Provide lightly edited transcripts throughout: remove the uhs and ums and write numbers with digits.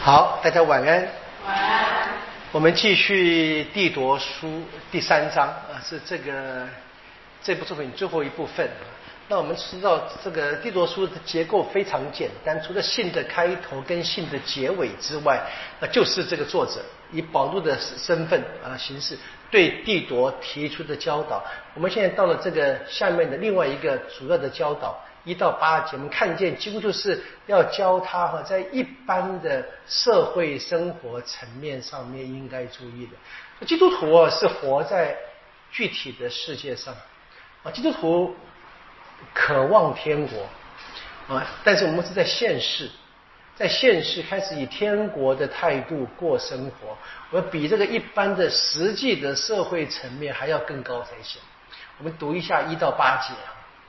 好，大家晚安。 晚安。 我们继续《帝铎书》第3章是这部作品最后一部分。那我们知道这个《帝铎书》的结构非常简单，除了信的开头跟信的结尾之外，那就是这个作者以保禄的身份形式对帝铎提出的教导。我们现在到了这个下面的另外一个主要的教导1到8节，我们看见几乎就是要教他在一般的社会生活层面上面应该注意的。基督徒是活在具体的世界上基督徒渴望天国但是我们是在现世开始以天国的态度过生活，我比这个一般的实际的社会层面还要更高才行。我们读一下1到8节。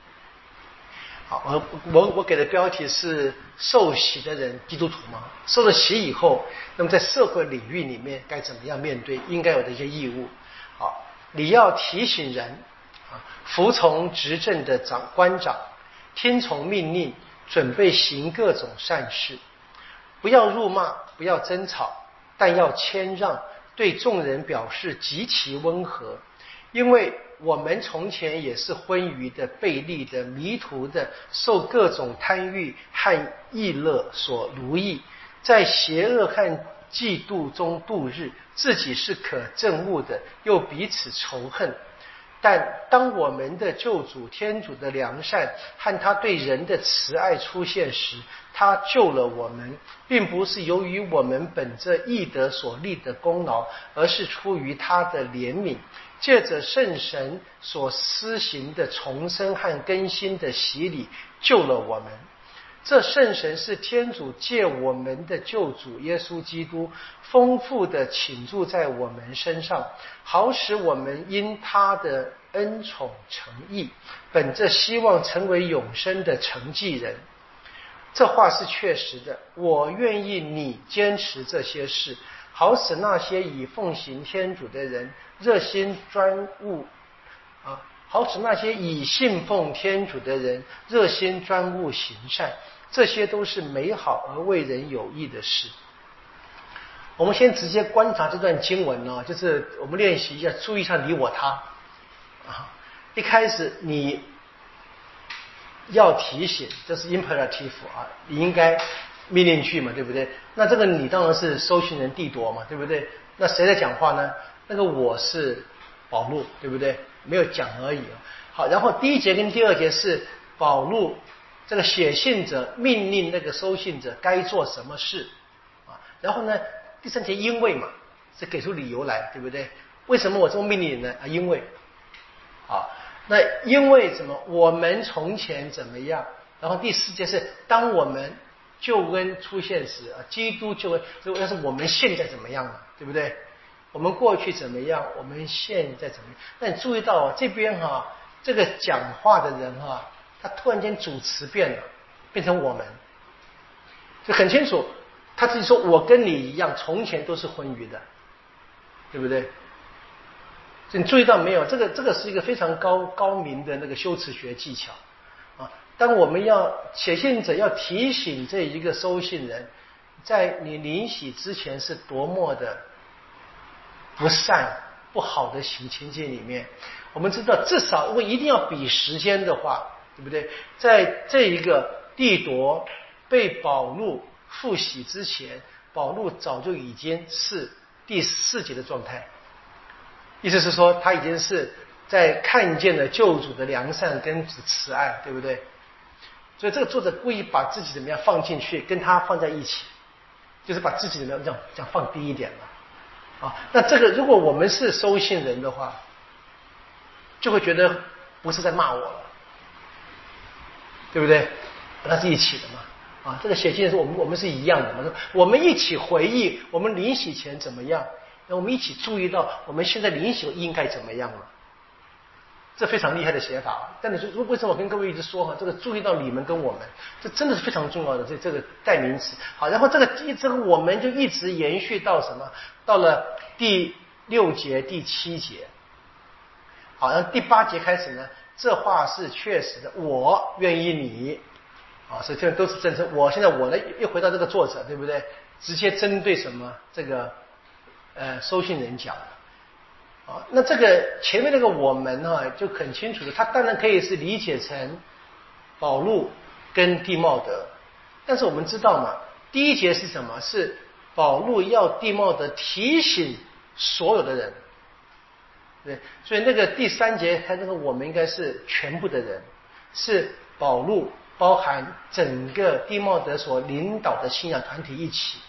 好，我给的标题是受洗的人，基督徒嘛，受了洗以后，那么在社会领域里面该怎么样面对应该有的一些义务。好，你要提醒人服从执政的官长，听从命令，准备行各种善事，不要辱骂，不要争吵，但要谦让，对众人表示极其温和。因为我们从前也是昏愚的、悖逆的、迷途的，受各种贪欲和逸乐所奴役，在邪恶和嫉妒中度日，自己是可憎恶的，又彼此仇恨。但当我们的救主天主的良善和他对人的慈爱出现时，他救了我们，并不是由于我们本着义德所立的功劳，而是出于他的怜悯，借着圣神所施行的重生和更新的洗礼救了我们。这圣神是天主借我们的救主耶稣基督丰富的倾注在我们身上，好使我们因他的恩宠成义，本着希望成为永生的承继人。这话是确实的，我愿意你坚持这些事，好使那些以奉行天主的人热心专务好使那些以信奉天主的人热心专务行善，这些都是美好而为人有益的事。我们先直接观察这段经文就是我们练习一下，注意一下你我他一开始你要提醒，这是 imperative 你应该命令句嘛，对不对？那这个你当然是收信人帝铎嘛，对不对？那谁在讲话呢？那个我是保禄，对不对？没有讲而已好，然后第1节跟第2节是保禄这个写信者命令那个收信者该做什么事然后呢第3节因为嘛是给出理由来，对不对？为什么我这么命令呢？因为那因为什么？我们从前怎么样？然后第4节是当我们救恩出现时基督救恩，要是我们现在怎么样了，对不对？我们过去怎么样，我们现在怎么样？那你注意到这边这个讲话的人他突然间主词变了，变成我们，就很清楚他自己说我跟你一样从前都是昏愚的，对不对？你注意到没有？这个是一个非常高明的那个修辞学技巧当我们要写信者要提醒这一个收信人，在你临洗之前是多么的不善不好的情境里面，我们知道至少如果一定要比时间的话，对不对？在这一个帝铎被保禄复洗之前，保禄早就已经是第4节的状态，意思是说他已经是在看见了救主的良善跟慈爱，对不对？所以这个作者故意把自己怎么样放进去，跟他放在一起，就是把自己怎么样这样放低一点了那这个如果我们是收信人的话，就会觉得不是在骂我了，对不对？那是一起的嘛这个写信的时候我们是一样的嘛，我们一起回忆我们临洗前怎么样，那我们一起注意到我们现在临洗应该怎么样了，这非常厉害的写法但你说为什么我跟各位一直说这个注意到你们跟我们，这真的是非常重要的这个代名词好，然后这个我们就一直延续到什么？到了第6节第7节好，然后第8节开始呢，这话是确实的，我愿意你啊，所以这都是真正。我现在呢又回到这个作者，对不对？直接针对什么这个收信人讲的啊。那这个前面那个我们就很清楚的，他当然可以是理解成保禄跟地茂德，但是我们知道嘛，第一节是什么？是保禄要地茂德提醒所有的人，对，所以那个第3节他那个我们应该是全部的人，是保禄包含整个地茂德所领导的信仰团体一起。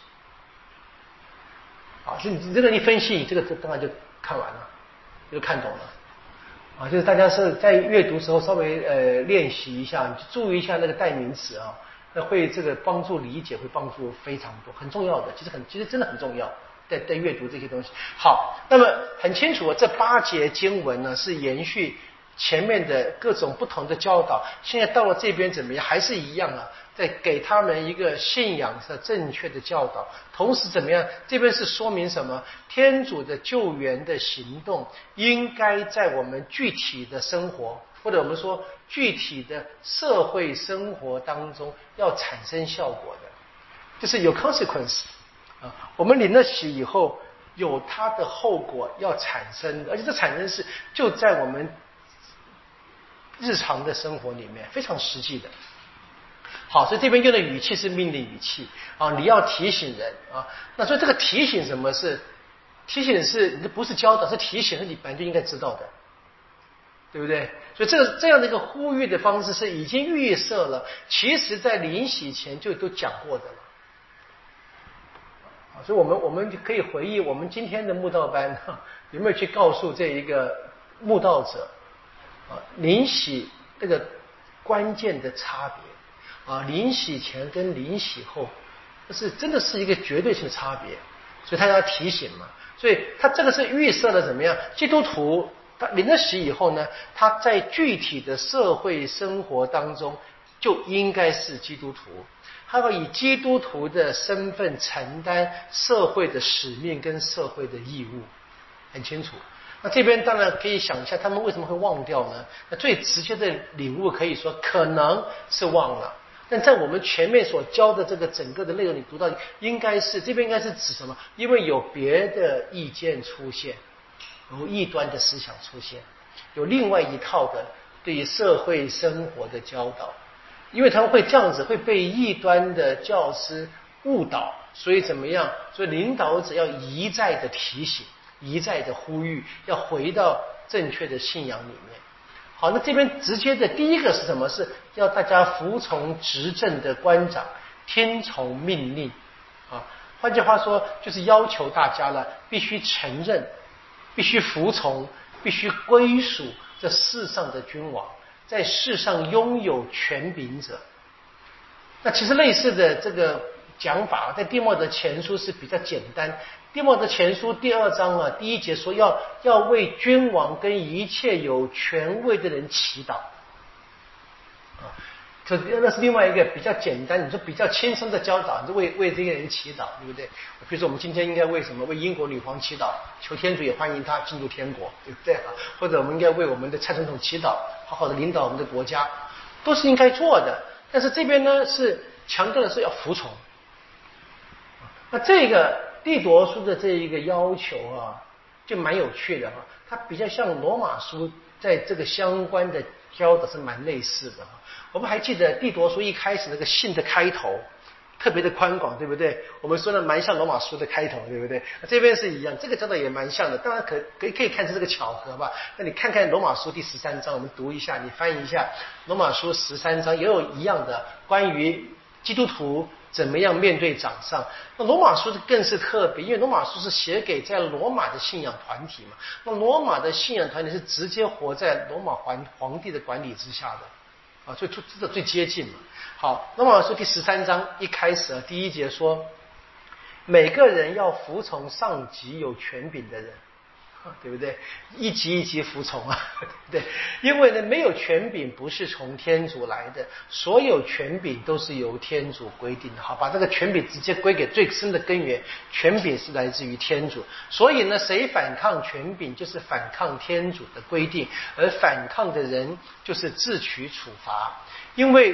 啊，所以你这个一分析，这个当然就看完了，就看懂了。啊，就是大家是在阅读时候稍微练习一下，你注意一下那个代名词啊，那会这个帮助理解，会帮助非常多，很重要的，其实真的很重要。在阅读这些东西。好，那么很清楚，这8节经文呢是延续前面的各种不同的教导，现在到了这边怎么样？还是一样啊，在给他们一个信仰的正确的教导，同时怎么样？这边是说明什么？天主的救援的行动应该在我们具体的生活，或者我们说具体的社会生活当中要产生效果的，就是有 consequence。我们领了洗以后，有它的后果要产生的，而且这产生是就在我们日常的生活里面非常实际的。好，所以这边用的语气是命令语气啊，你要提醒人啊。那所以这个提醒什么是？提醒是不是教导，是提醒，是你本来就应该知道的，对不对？所以这样的一个呼吁的方式是已经预设了，其实在临洗前就都讲过的了。所以我们可以回忆我们今天的慕道班有没有去告诉这一个慕道者临洗这个关键的差别临洗前跟临洗后，这是真的是一个绝对性的差别，所以他要提醒嘛。所以他这个是预设了怎么样？基督徒他领了洗以后呢，他在具体的社会生活当中就应该是基督徒。他要以基督徒的身份承担社会的使命跟社会的义务，很清楚。那这边当然可以想一下，他们为什么会忘掉呢？那最直接的领悟可以说可能是忘了，但在我们前面所教的这个整个的内容里读到，应该是这边应该是指什么？因为有别的意见出现，有异端的思想出现，有另外一套的对于社会生活的教导。因为他们会这样子，会被异端的教师误导，所以怎么样？所以领导者要一再的提醒，一再的呼吁，要回到正确的信仰里面。好，那这边直接的第一个是什么？是要大家服从执政的官长，听从命令啊。换句话说，就是要求大家了，必须承认，必须服从，必须归属这世上的君王。在世上拥有权柄者，那其实类似的这个讲法，在弟默德前书是比较简单。弟默德前书第2章第1节说要为君王跟一切有权位的人祈祷那是另外一个比较简单，你说比较轻松的教导，你就为这些人祈祷，对不对？比如说我们今天应该为什么？为英国女皇祈祷，求天主也欢迎她进入天国，对不对或者我们应该为我们的蔡总统祈祷，好好的领导我们的国家，都是应该做的。但是这边呢是强调的是要服从。那这个弟铎书的这一个要求就蛮有趣的它比较像罗马书在这个相关的教导是蛮类似的我们还记得弟铎书一开始那个信的开头特别的宽广，对不对？我们说的蛮像罗马书的开头，对不对？这边是一样，这个教导也蛮像的。当然可以看成这个巧合吧。那你看看罗马书第13章，我们读一下，你翻译一下罗马书13章，也有一样的关于基督徒怎么样面对掌上。那罗马书更是特别，因为罗马书是写给在罗马的信仰团体嘛。那罗马的信仰团体是直接活在罗马皇帝的管理之下的。所以这最接近嘛。好，罗马书第13章一开始第1节说，每个人要服从上级有权柄的人，对不对？一级一级服从对不对？因为呢，没有权柄不是从天主来的，所有权柄都是由天主规定的。好，把这个权柄直接归给最深的根源，权柄是来自于天主。所以呢，谁反抗权柄，就是反抗天主的规定，而反抗的人就是自取处罚。因为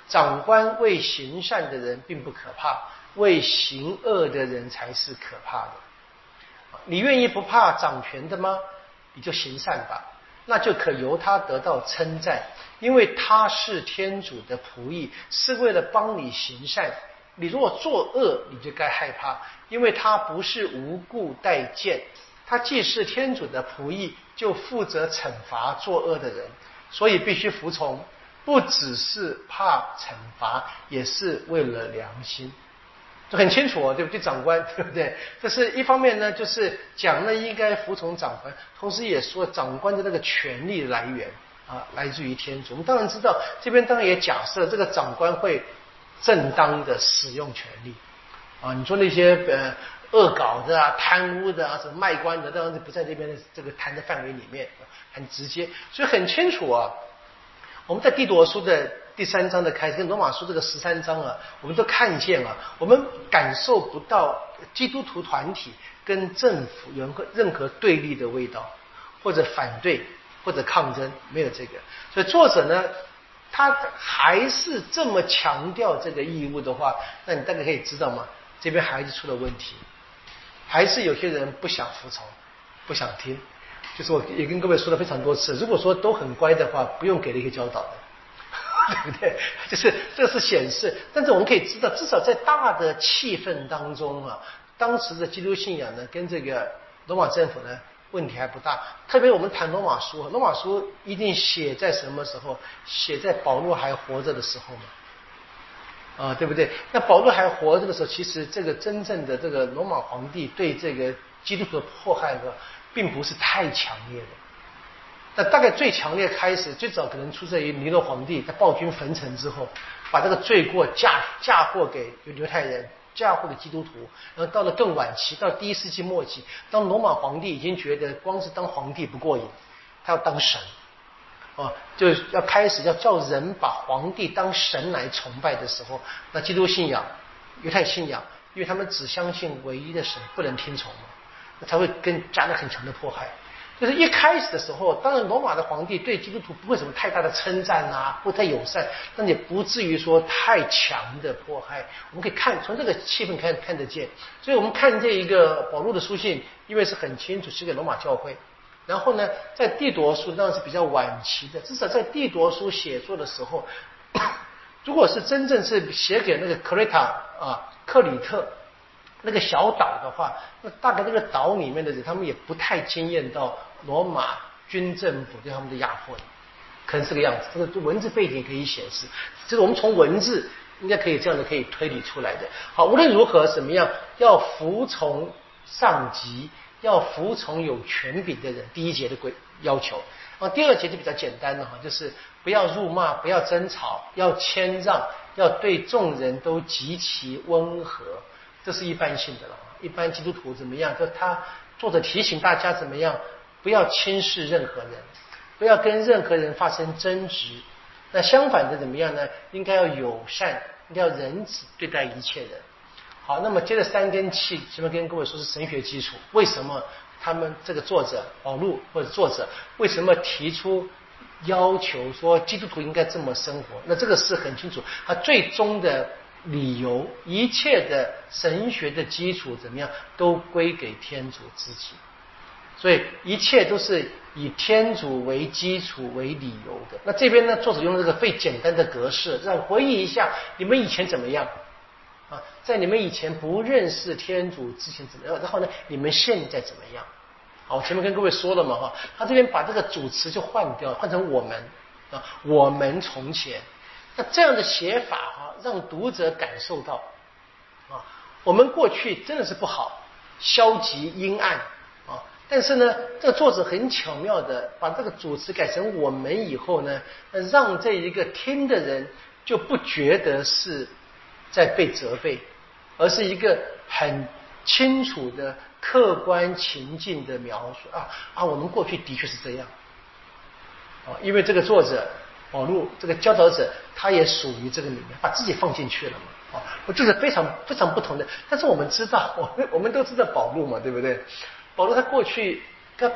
长官为行善的人并不可怕，为行恶的人才是可怕的。你愿意不怕掌权的吗？你就行善吧，那就可由他得到称赞，因为他是天主的仆役，是为了帮你行善。你如果作恶，你就该害怕，因为他不是无故待见，他既是天主的仆役，就负责惩罚作恶的人，所以必须服从，不只是怕惩罚，也是为了良心。就很清楚哦，对不对？长官，对不对？这是一方面呢，就是讲呢应该服从长官，同时也说长官的那个权力来源来自于天主。我们当然知道，这边当然也假设这个长官会正当的使用权力你说那些恶搞的贪污的什么卖官的，当然是不在这边的这个谈的范围里面，很直接，所以很清楚我们在弟罗书的第3章的开始，跟罗马书这个13章我们都看见我们感受不到基督徒团体跟政府有任何对立的味道，或者反对，或者抗争，没有这个。所以作者呢，他还是这么强调这个义务的话，那你大概可以知道吗？这边还是出了问题，还是有些人不想服从，不想听。就是我也跟各位说了非常多次，如果说都很乖的话，不用给那些教导的，对不对？就是这是显示，但是我们可以知道，至少在大的气氛当中当时的基督信仰呢，跟这个罗马政府呢问题还不大。特别我们谈罗马书，罗马书一定写在什么时候？写在保罗还活着的时候嘛，对不对？那保罗还活着的时候，其实这个真正的这个罗马皇帝对这个基督徒的迫害并不是太强烈的。那大概最强烈开始，最早可能出自于尼罗皇帝在暴君焚城之后，把这个罪过嫁祸给犹太人，嫁祸给基督徒。然后到了更晚期，到第1世纪末期，当罗马皇帝已经觉得光是当皇帝不过瘾，他要当神就要开始要叫人把皇帝当神来崇拜的时候，那基督信仰、犹太信仰，因为他们只相信唯一的神，不能听从那才会加了很强的迫害。就是一开始的时候，当然罗马的皇帝对基督徒不会什么太大的称赞不太友善，但也不至于说太强的迫害。我们可以从这个气氛看得见。所以我们看这一个保罗的书信，因为是很清楚写给罗马教会。然后呢，在弟铎书当然是比较晚期的，至少在弟铎书写作的时候，如果是真正是写给那个克里特那个小岛的话，那大概那个岛里面的人，他们也不太经验到罗马军政府对他们的压迫，可能是这个样子。这个文字背景可以显示，这个我们从文字应该可以这样的可以推理出来的。好，无论如何怎么样，要服从上级，要服从有权柄的人，第1节的要求。第2节就比较简单了就是不要辱骂，不要争吵，要谦让，要对众人都极其温和。这是一般性的了。一般基督徒怎么样？就作者提醒大家怎么样，不要轻视任何人，不要跟任何人发生争执。那相反的怎么样呢？应该要友善，应该要仁慈对待一切人。好，那么接着3根气，前面跟各位说是神学基础。为什么他们这个作者保禄或者作者为什么提出要求说基督徒应该这么生活？那这个是很清楚，他最终的理由，一切的神学的基础怎么样，都归给天主自己。所以一切都是以天主为基础为理由的。那这边呢，作者用这个最简单的格式，让回忆一下你们以前怎么样在你们以前不认识天主之前怎么样，然后呢，你们现在怎么样？好，我前面跟各位说了嘛他这边把这个主词就换掉，换成我们我们从前。那这样的写法让读者感受到我们过去真的是不好，消极阴暗但是呢，这个作者很巧妙的把这个主词改成我们以后呢，让这一个听的人就不觉得是在被责备，而是一个很清楚的客观情境的描述我们过去的确是这样因为这个作者保禄这个教导者，他也属于这个里面，把自己放进去了嘛这是非常非常不同的。但是我们知道，我们都知道保禄嘛，对不对？保禄他过去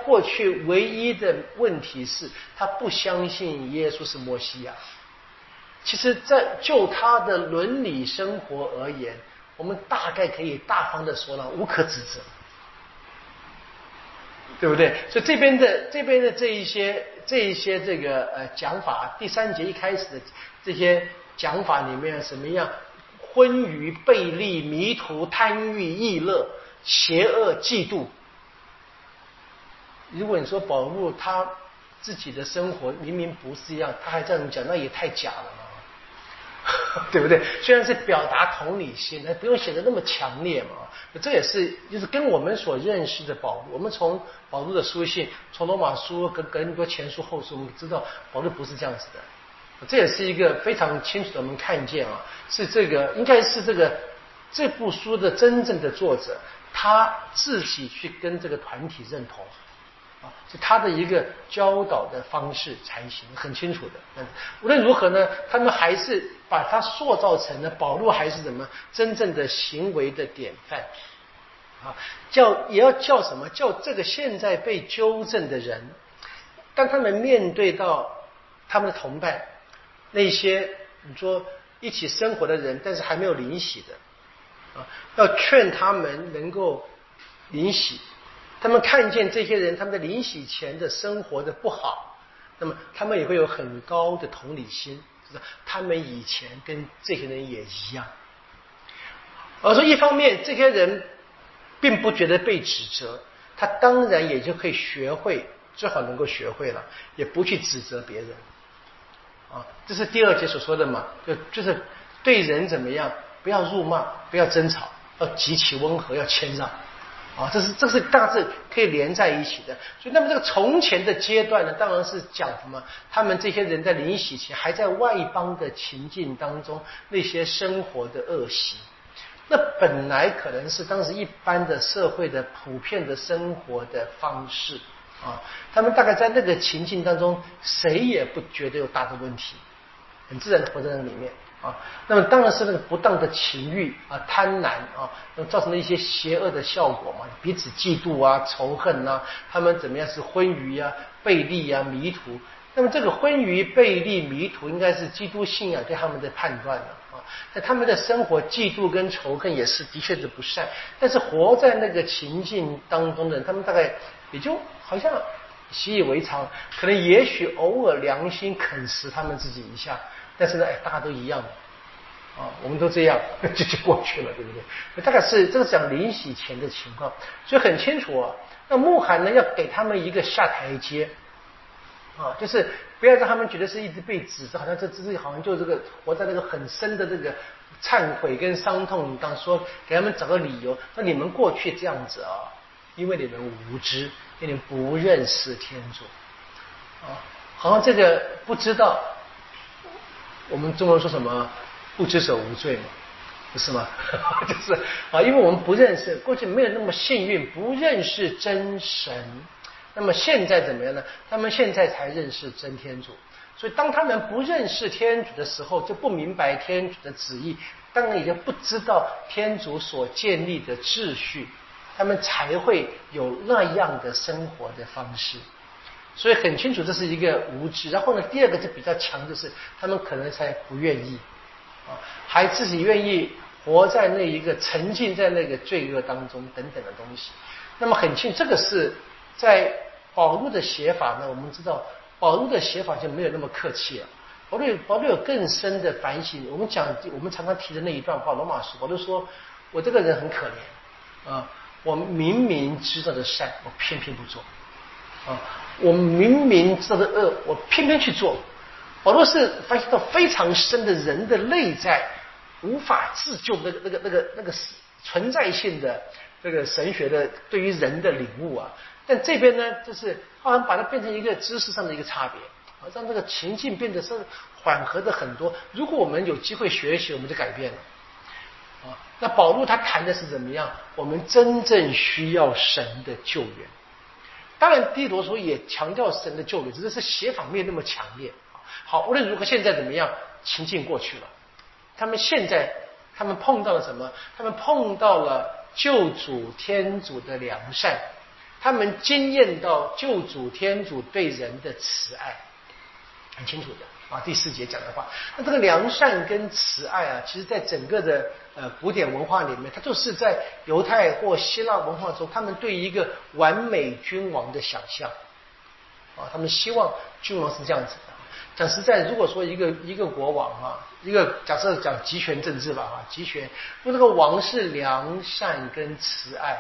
唯一的问题是他不相信耶稣是摩西亚其实在就他的伦理生活而言，我们大概可以大方的说了，无可指责，对不对？所以这边的这一些这个讲法，第3节一开始的这些讲法里面什么样？昏愚、悖逆、迷途、贪欲、逸乐、邪恶、嫉妒。如果你说保罗他自己的生活明明不是一样，他还这样讲，那也太假了嘛，对不对？虽然是表达同理心，但不用写得那么强烈嘛。这也是就是跟我们所认识的保罗，我们从保罗的书信，从罗马书跟哥林多前书后书，我们知道保罗不是这样子的。这也是一个非常清楚的，我们看见啊，是这个应该是这部书的真正的作者，他自己去跟这个团体认同啊，是他的一个教导的方式才行，很清楚的。无论如何呢，他们还是把他塑造成了保罗还是什么真正的行为的典范啊，也要叫什么叫这个现在被纠正的人，当他们面对到他们的同伴。那些你说一起生活的人，但是还没有领洗的啊，要劝他们能够领洗。他们看见这些人他们在领洗前的生活的不好，那么他们也会有很高的同理心，就是他们以前跟这些人也一样。而说一方面这些人并不觉得被指责，他当然也就可以学会，最好能够学会了，也不去指责别人。啊，这是第2节所说的嘛，就是对人怎么样，不要辱骂，不要争吵，要极其温和，要谦让。啊，这是大致可以连在一起的。所以，那么这个从前的阶段呢，当然是讲什么？他们这些人在领洗前，还在外邦的情境当中，那些生活的恶习，那本来可能是当时一般的社会的普遍的生活的方式。啊，他们大概在那个情境当中，谁也不觉得有大的问题，很自然的活在那里面啊。那么当然是那个不当的情欲啊、贪婪啊，那么造成了一些邪恶的效果嘛，彼此嫉妒啊、仇恨啊，他们怎么样是昏愚啊、悖逆啊、迷途。那么这个昏愚、悖逆、迷途，应该是基督信仰对他们的判断了啊。在他们的生活，嫉妒跟仇恨也是的确是不善，但是活在那个情境当中的人，他们大概也就好像习以为常，可能也许偶尔良心啃食他们自己一下，但是呢，大家都一样的啊，我们都这样就过去了，对不对？大概是这个讲临洗前的情况，所以很清楚啊。那慕寒呢，要给他们一个下台阶啊，就是不要让他们觉得是一直被指责，好像这自己好像就这个活在那个很深的这个忏悔跟伤痛当中，说给他们找个理由，那你们过去这样子啊。因为你们无知，因为你们不认识天主啊，好像这个不知道，我们中文说什么不知者无罪嘛，不是吗？就是啊，因为我们不认识，过去没有那么幸运，不认识真神，那么现在怎么样呢？他们现在才认识真天主，所以当他们不认识天主的时候，就不明白天主的旨意，当然也就不知道天主所建立的秩序。他们才会有那样的生活的方式，所以很清楚这是一个无知。然后呢，第二个就比较强，就是他们可能才不愿意啊，还自己愿意活在那一个沉浸在那个罪恶当中等等的东西。那么很清楚，这个是在保禄的写法呢，我们知道保禄的写法就没有那么客气了。保禄有更深的反省。我们常常提的那一段话，罗马书，保禄说：“我这个人很可怜啊。”我明明知道的善，我偏偏不做啊！我明明知道的恶，我偏偏去做。保罗是发现到非常深的人的内在无法自救那个存在性的这个神学的对于人的领悟啊。但这边呢，就是好像把它变成一个知识上的一个差别啊，让这个情境变得是缓和的很多。如果我们有机会学习，我们就改变了。那保禄他谈的是怎么样？我们真正需要神的救援。当然，弟罗书也强调神的救援，只是写法没有那么强烈。好，无论如何，现在怎么样？情境过去了，他们碰到了什么？他们碰到了救主天主的良善，他们经验到救主天主对人的慈爱，很清楚的。 啊，第4节讲的话。那这个良善跟慈爱啊，其实在整个的古典文化里面，它就是在犹太或希腊文化中，他们对一个完美君王的想象啊，他们希望君王是这样子的。讲实在，如果说一个国王啊，一个假设讲集权政治吧啊，集权，如果这个王是良善跟慈爱，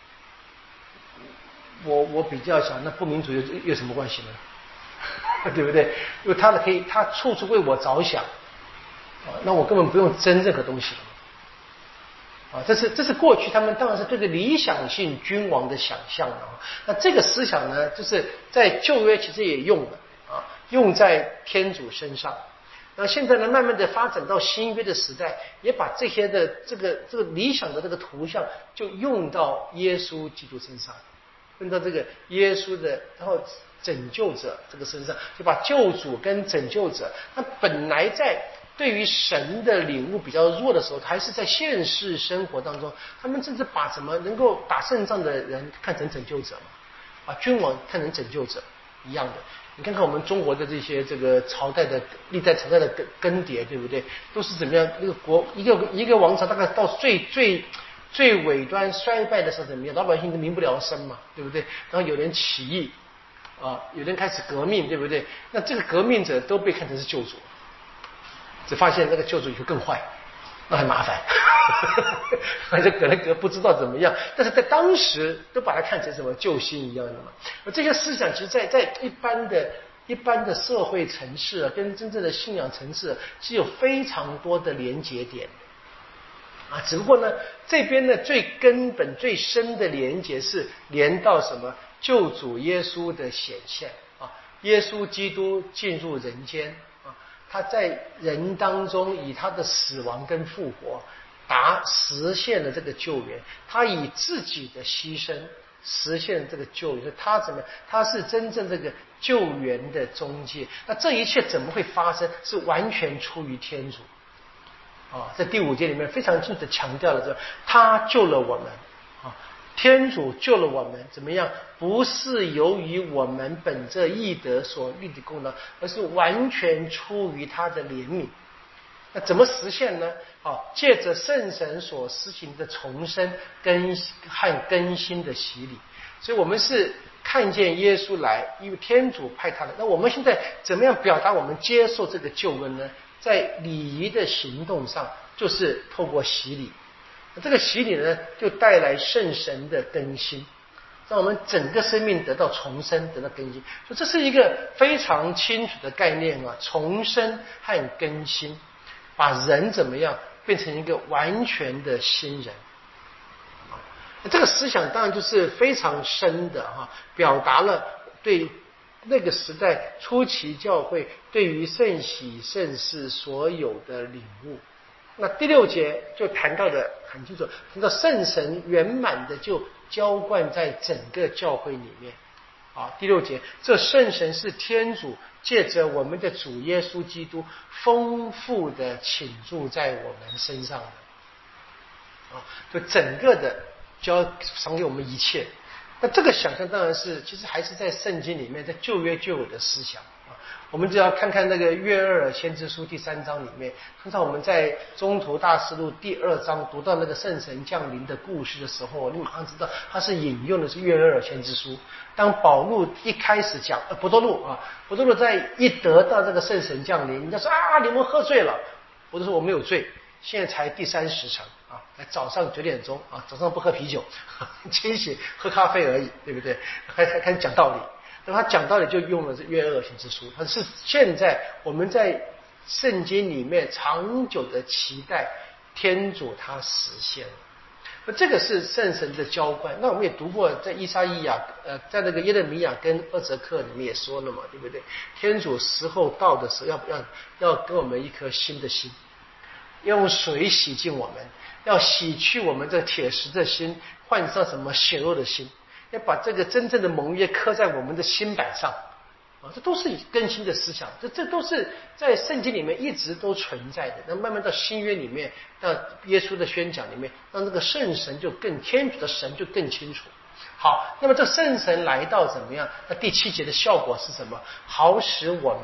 我比较想，那不民主有什么关系呢？对不对？因为他处处为我着想，啊，那我根本不用争任何东西了。啊，这是过去他们当然是对个理想性君王的想象啊。那这个思想呢，就是在旧约其实也用了啊，用在天主身上。那现在呢，慢慢的发展到新约的时代，也把这些的这个理想的这个图像，就用到耶稣基督身上，用到这个耶稣的然后拯救者这个身上，就把救主跟拯救者，那本来在对于神的领悟比较弱的时候，还是在现实生活当中，他们甚至把什么能够打胜仗的人看成拯救者嘛，把君王看成拯救者一样的。你看看我们中国的这个朝代的历代朝代的更迭，对不对？都是怎么样？那个一个王朝大概到最尾端衰败的时候怎么样？老百姓都民不聊生嘛，对不对？然后有人起义啊，有人开始革命，对不对？那这个革命者都被看成是救主，只发现那个救主以后更坏，那很麻烦。反正可能不知道怎么样，但是在当时都把它看成什么救星一样的嘛。这些思想其实在一般的社会层次啊，跟真正的信仰层次是有非常多的连结点啊。只不过呢，这边呢最根本最深的连结是连到什么救主耶稣的显现啊，耶稣基督进入人间啊，他在人当中以他的死亡跟复活实现了这个救援，他以自己的牺牲实现这个救援，他怎么？他是真正这个救援的中介。那这一切怎么会发生？是完全出于天主啊！在第5节里面非常清楚地强调了这，他救了我们啊，天主救了我们，怎么样？不是由于我们本着义德所立的功劳，而是完全出于他的怜悯。那怎么实现呢？借着圣神所施行的重生和更新的洗礼，所以我们是看见耶稣来，因为天主派他来。那我们现在怎么样表达我们接受这个救恩呢？在礼仪的行动上，就是透过洗礼。这个洗礼呢，就带来圣神的更新，让我们整个生命得到重生，得到更新。所以这是一个非常清楚的概念啊，重生和更新。把人怎么样变成一个完全的新人，这个思想当然就是非常深的哈，表达了对那个时代初期教会对于圣喜圣事所有的领悟。那第6节就谈到的很清楚，谈到圣神圆满的就浇灌在整个教会里面。第6节，这圣神是天主借着我们的主耶稣基督丰富的倾注在我们身上的就整个的交赏给我们一切。那这个想象当然是其实还是在圣经里面，在旧约就有的思想我们只要看看那个约厄尔先知书第3章里面，通常我们在中途大事录第2章读到那个圣神降临的故事的时候，你马上知道他是引用的是约厄尔先知书。当保禄一开始讲伯多禄在一得到这个圣神降临，人家说你们喝醉了，我就说我没有醉，现在才第30程早上9点钟早上不喝啤酒，清醒喝咖啡而已，对不对？还开始讲道理。那他讲道理就用了约厄尔先知书，他是现在我们在圣经里面长久的期待天主他实现了。那这个是圣神的浇灌。那我们也读过在以赛亚在那个耶勒米亚跟厄泽克里面也说了嘛，对不对？天主时候到的时候要给我们一颗新的心，要用水洗净我们，要洗去我们这铁石的心，换上什么血肉的心，要把这个真正的盟约刻在我们的心板上这都是更新的思想，这都是在圣经里面一直都存在的。那慢慢到新约里面，到耶稣的宣讲里面，让这个圣神就更天主的神就更清楚。好，那么这圣神来到怎么样？那第7节的效果是什么？好使我们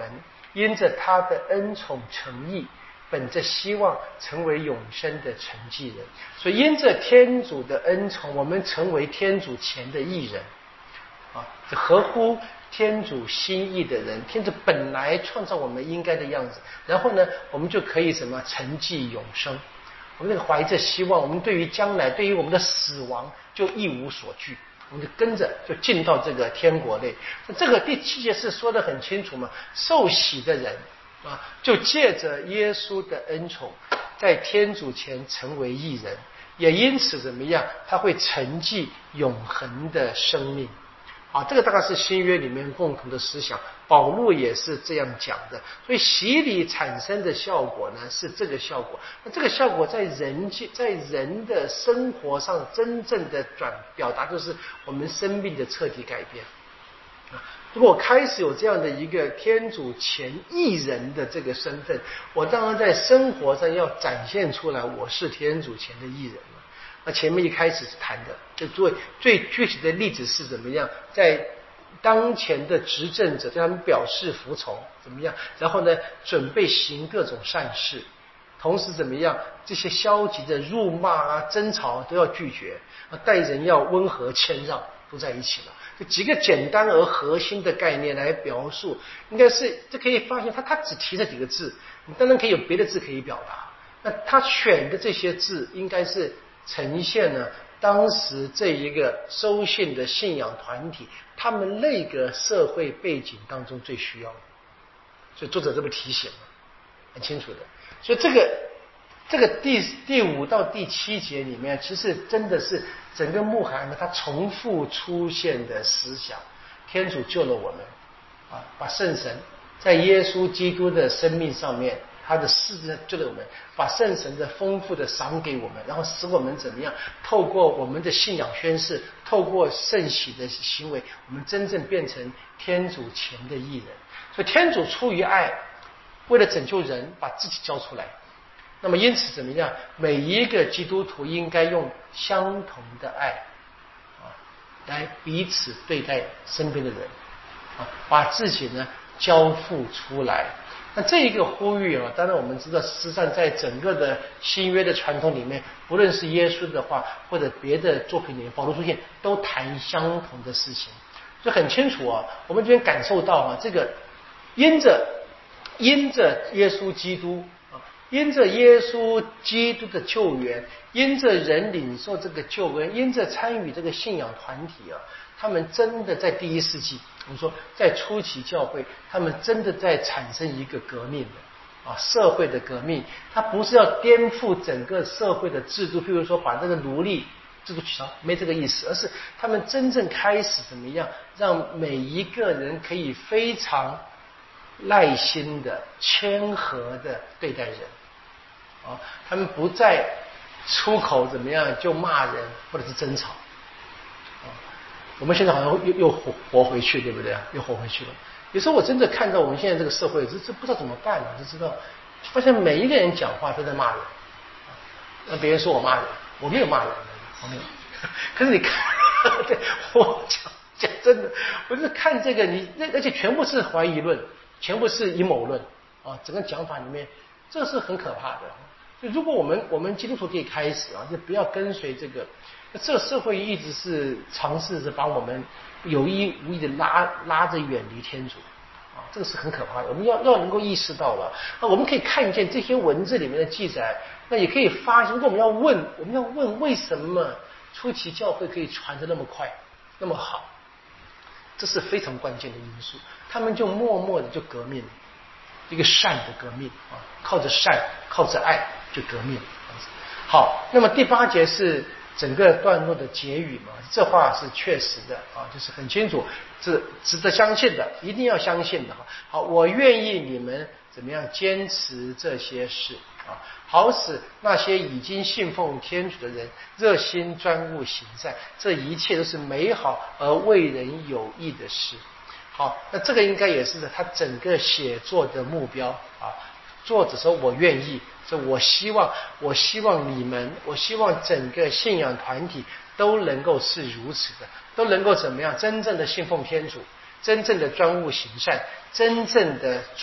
因着他的恩宠诚意，本着希望成为永生的承继人。所以因着天主的恩宠，我们成为天主前的义人啊，这合乎天主心意的人，天主本来创造我们应该的样子，然后呢，我们就可以什么承继永生。我们怀着希望，我们对于将来，对于我们的死亡就一无所惧，我们就跟着就进到这个天国内。这个第7节是说得很清楚嘛，受洗的人啊，就借着耶稣的恩宠，在天主前成为义人，也因此怎么样，他会承继永恒的生命。啊，这个大概是新约里面共同的思想，保禄也是这样讲的。所以洗礼产生的效果呢，是这个效果。那这个效果在人的生活上真正的表达，就是我们生命的彻底改变。如果我开始有这样的一个天主前义人的这个身份，我当然在生活上要展现出来，我是天主前的义人了。那前面一开始谈的，就最具体的例子是怎么样，在当前的执政者对他们表示服从，怎么样？然后呢，准备行各种善事，同时怎么样？这些消极的辱骂啊、争吵都要拒绝，待人要温和谦让，都在一起了。这几个简单而核心的概念来描述，应该是这可以发现他只提这几个字，你当然可以有别的字可以表达。那他选的这些字，应该是呈现了当时这一个收信的信仰团体，他们那个社会背景当中最需要的。所以作者这么提醒了，很清楚的。所以这个第5到第7节里面，其实真的是整个牧函呢，它重复出现的思想。天主救了我们啊，把圣神在耶稣基督的生命上面，他的事实救了我们，把圣神的丰富的赏给我们，然后使我们怎么样？透过我们的信仰宣誓，透过圣洗的行为，我们真正变成天主前的义人。所以天主出于爱，为了拯救人，把自己交出来。那么因此怎么样？每一个基督徒应该用相同的爱啊，来彼此对待身边的人啊，把自己呢交付出来。那这一个呼吁啊，当然我们知道，实际上在整个的新约的传统里面，不论是耶稣的话或者别的作品里面，保罗出现都谈相同的事情，就很清楚啊。我们这边感受到啊，这个因着耶稣基督啊，因着耶稣基督的救援，因着人领受这个救恩，因着参与这个信仰团体啊，他们真的在第1世纪，我们说在初期教会，他们真的在产生一个革命的啊，社会的革命。他不是要颠覆整个社会的制度，譬如说把这个奴隶制度取消，没这个意思，而是他们真正开始怎么样，让每一个人可以非常耐心的、谦和的对待人啊，他们不再出口怎么样就骂人或者是争吵。我们现在好像又活回去，对不对？又活回去了。有时候我真的看到我们现在这个社会，这不知道怎么办了，就知道发现每一个人讲话都在骂人。那别人说我骂人，我没有骂人，我没有。可是你看，对我讲真的，我就是看这个，而且全部是怀疑论，全部是阴谋论啊！整个讲法里面，这是很可怕的。就如果我们基督徒可以开始啊，就不要跟随这个社会一直是尝试着把我们有意无意的拉着远离天主啊，这个是很可怕的。我们要能够意识到了，那我们可以看见这些文字里面的记载，那也可以发现，如果我们要问为什么初期教会可以传得那么快那么好，这是非常关键的因素。他们就默默的就革命了，一个善的革命啊，靠着善，靠着爱就革命了。好，那么第8节是整个段落的结语嘛，这话是确实的啊，就是很清楚，是值得相信的，一定要相信的。好，我愿意你们怎么样坚持这些事啊，好使那些已经信奉天主的人热心专务行善，这一切都是美好而为人有益的事。好，那这个应该也是他整个写作的目标啊。作者说我愿意，所以我希望你们，我希望整个信仰团体都能够是如此的，都能够怎么样真正的信奉天主，真正的专务行善，真正的做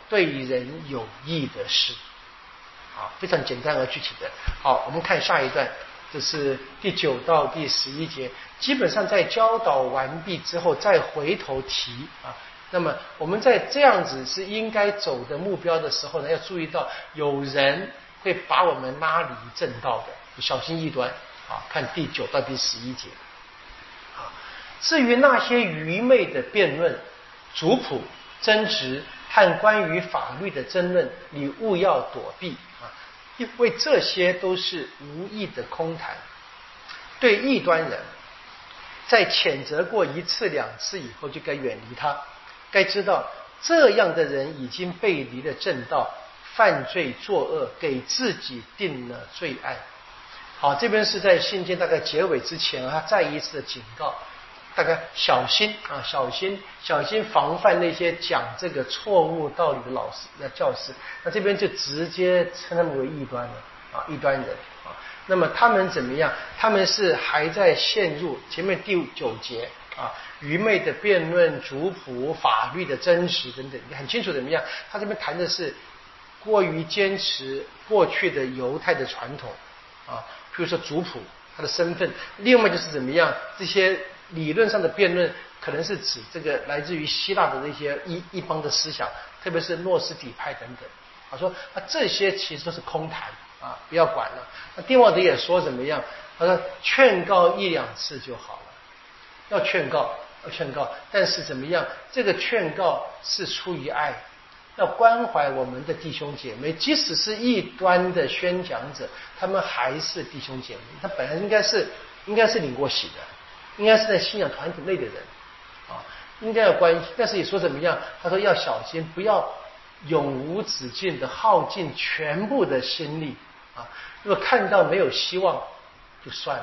对人有益的事。啊，非常简单而具体的。好，我们看下一段，这是第9到第11节，基本上在教导完毕之后再回头提啊。那么我们在这样子是应该走的目标的时候呢，要注意到有人会把我们拉离正道的，小心异端啊。看第9到第11节。啊，至于那些愚昧的辩论、族谱、争执和关于法律的争论，你务要躲避啊，因为这些都是无益的空谈。对异端人，在谴责过1次2次以后，就该远离他。该知道，这样的人已经背离了正道，犯罪作恶，给自己定了罪案。好，这边是在信件大概结尾之前他再一次的警告，大概小心啊，小心防范那些讲这个错误道理的老师、教师。那这边就直接称他们为异端了啊，异端人啊。那么他们怎么样？他们是还在陷入前面第9节啊，愚昧的辩论、族谱、法律的真实等等，很清楚怎么样？他这边谈的是过于坚持过去的犹太的传统啊，比如说族谱他的身份，另外就是怎么样这些理论上的辩论，可能是指这个来自于希腊的那些异邦的思想，特别是诺斯底派等等。他说这些其实都是空谈啊，不要管了。那丁茂德也说怎么样？他说劝告1、2次就好了。要劝告，但是怎么样？这个劝告是出于爱，要关怀我们的弟兄姐妹，即使是异端的宣讲者，他们还是弟兄姐妹，他本来应该是领过洗的，应该是在信仰团体内的人啊，应该要关心。但是也说怎么样？他说要小心，不要永无止境的耗尽全部的心力啊！如果看到没有希望，就算了。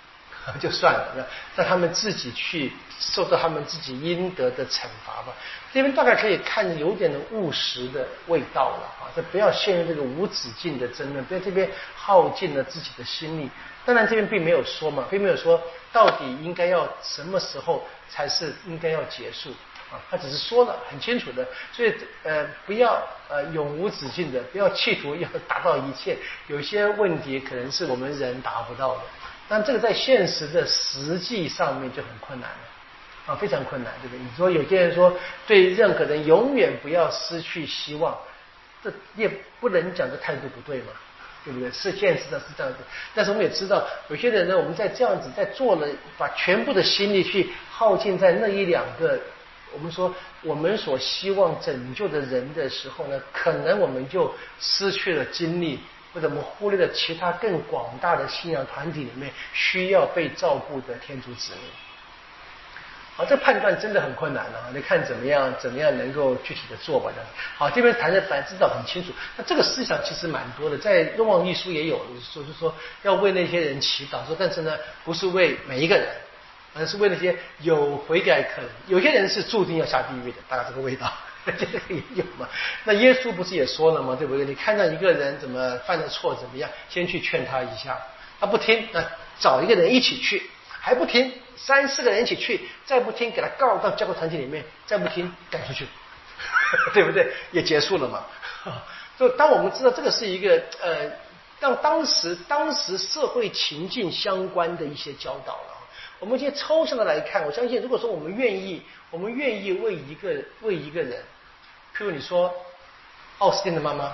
让他们自己去受到他们自己应得的惩罚吧。这边大概可以看有点的务实的味道了啊，这不要陷入这个无止境的争论，不要这边耗尽了自己的心力。当然这边并没有说嘛，并没有说到底应该要什么时候才是应该要结束啊，他只是说了很清楚的，所以不要永无止境的，不要企图要达到一切，有些问题可能是我们人达不到的。但这个在现实的实际上面就很困难了啊，非常困难，对不对？你说有些人说对任何人永远不要失去希望，这也不能讲这态度不对嘛，对不对？是现实的是这样子，但是我们也知道有些人呢，我们在这样子在做了，把全部的心力去耗尽在那1、2个我们说我们所希望拯救的人的时候呢，可能我们就失去了精力。或者我们忽略了其他更广大的信仰团体里面需要被照顾的天主子民。好，这判断真的很困难了，你看怎么样能够具体的做吧。好，这边谈的反正知道很清楚。那这个思想其实蛮多的，在若望一书也有，就是说要为那些人祈祷，说但是呢不是为每一个人，而是为那些有悔改可能，有些人是注定要下地狱的，大概这个味道。这个也有嘛？那耶稣不是也说了吗？对不对？你看到一个人怎么犯了错，怎么样，先去劝他一下，他不听，那找一个人一起去，还不听，3、4个人一起去，再不听，给他告到教会团体里面，再不听，赶出去，对不对？也结束了嘛。就当我们知道这个是一个让当时社会情境相关的一些教导了。我们今天抽象的来看，我相信如果说我们愿意为一个人，譬如你说奥斯汀的妈妈，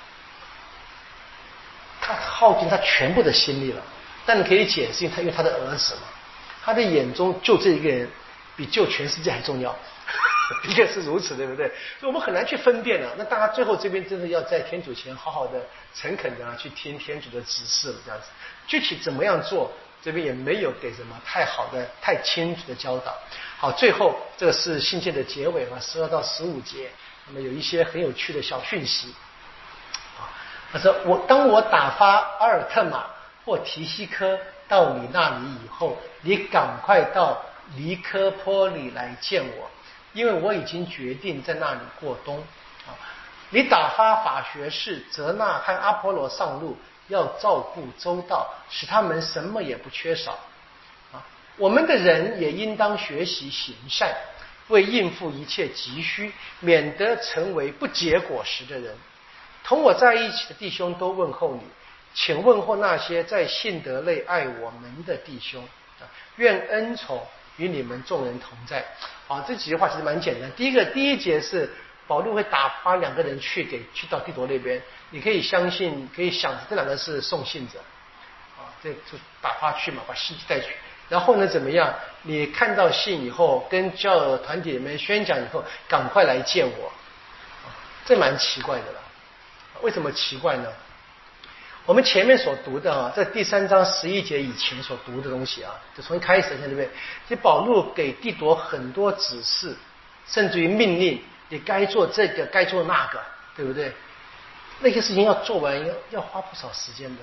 她耗尽她全部的心力了，但你可以解释，因为他的儿子嘛，他的眼中救这一个人比救全世界还重要，一个是如此，对不对？所以我们很难去分辨了。那大家最后这边真的要在天主前好好的、诚恳的去听天主的指示了，这样子。具体怎么样做？这边也没有给什么太好的、太清楚的教导。好，最后这个是信件的结尾嘛，12到15节，那么有一些很有趣的小讯息。他说：当我打发阿尔特玛或提西科到你那里以后，你赶快到尼科波里来见我，因为我已经决定在那里过冬。你打发法学士泽纳和阿波罗上路，要照顾周到，使他们什么也不缺少。我们的人也应当学习行善， 为应付一切急需，免得成为不结果实的人。同我在一起的弟兄都问候你，请问候那些在信德内爱我们的弟兄。愿恩宠与你们众人同在。好，这几句话其实蛮简单。第一节是保罗会打发2个人去到地铎那边，你可以相信，可以想这2个是送信者，这就打发去嘛，把信带去。然后呢，怎么样？你看到信以后，跟教友团体里面宣讲以后，赶快来见我。这蛮奇怪的了。为什么奇怪呢？我们前面所读的在第3章11节以前所读的东西就从开始对不对？其实保罗给地铎很多指示，甚至于命令，你该做这个，该做那个，对不对？那些事情要做完，要花不少时间的，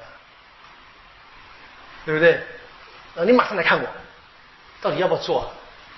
对不对？你马上来看我，到底要不要做？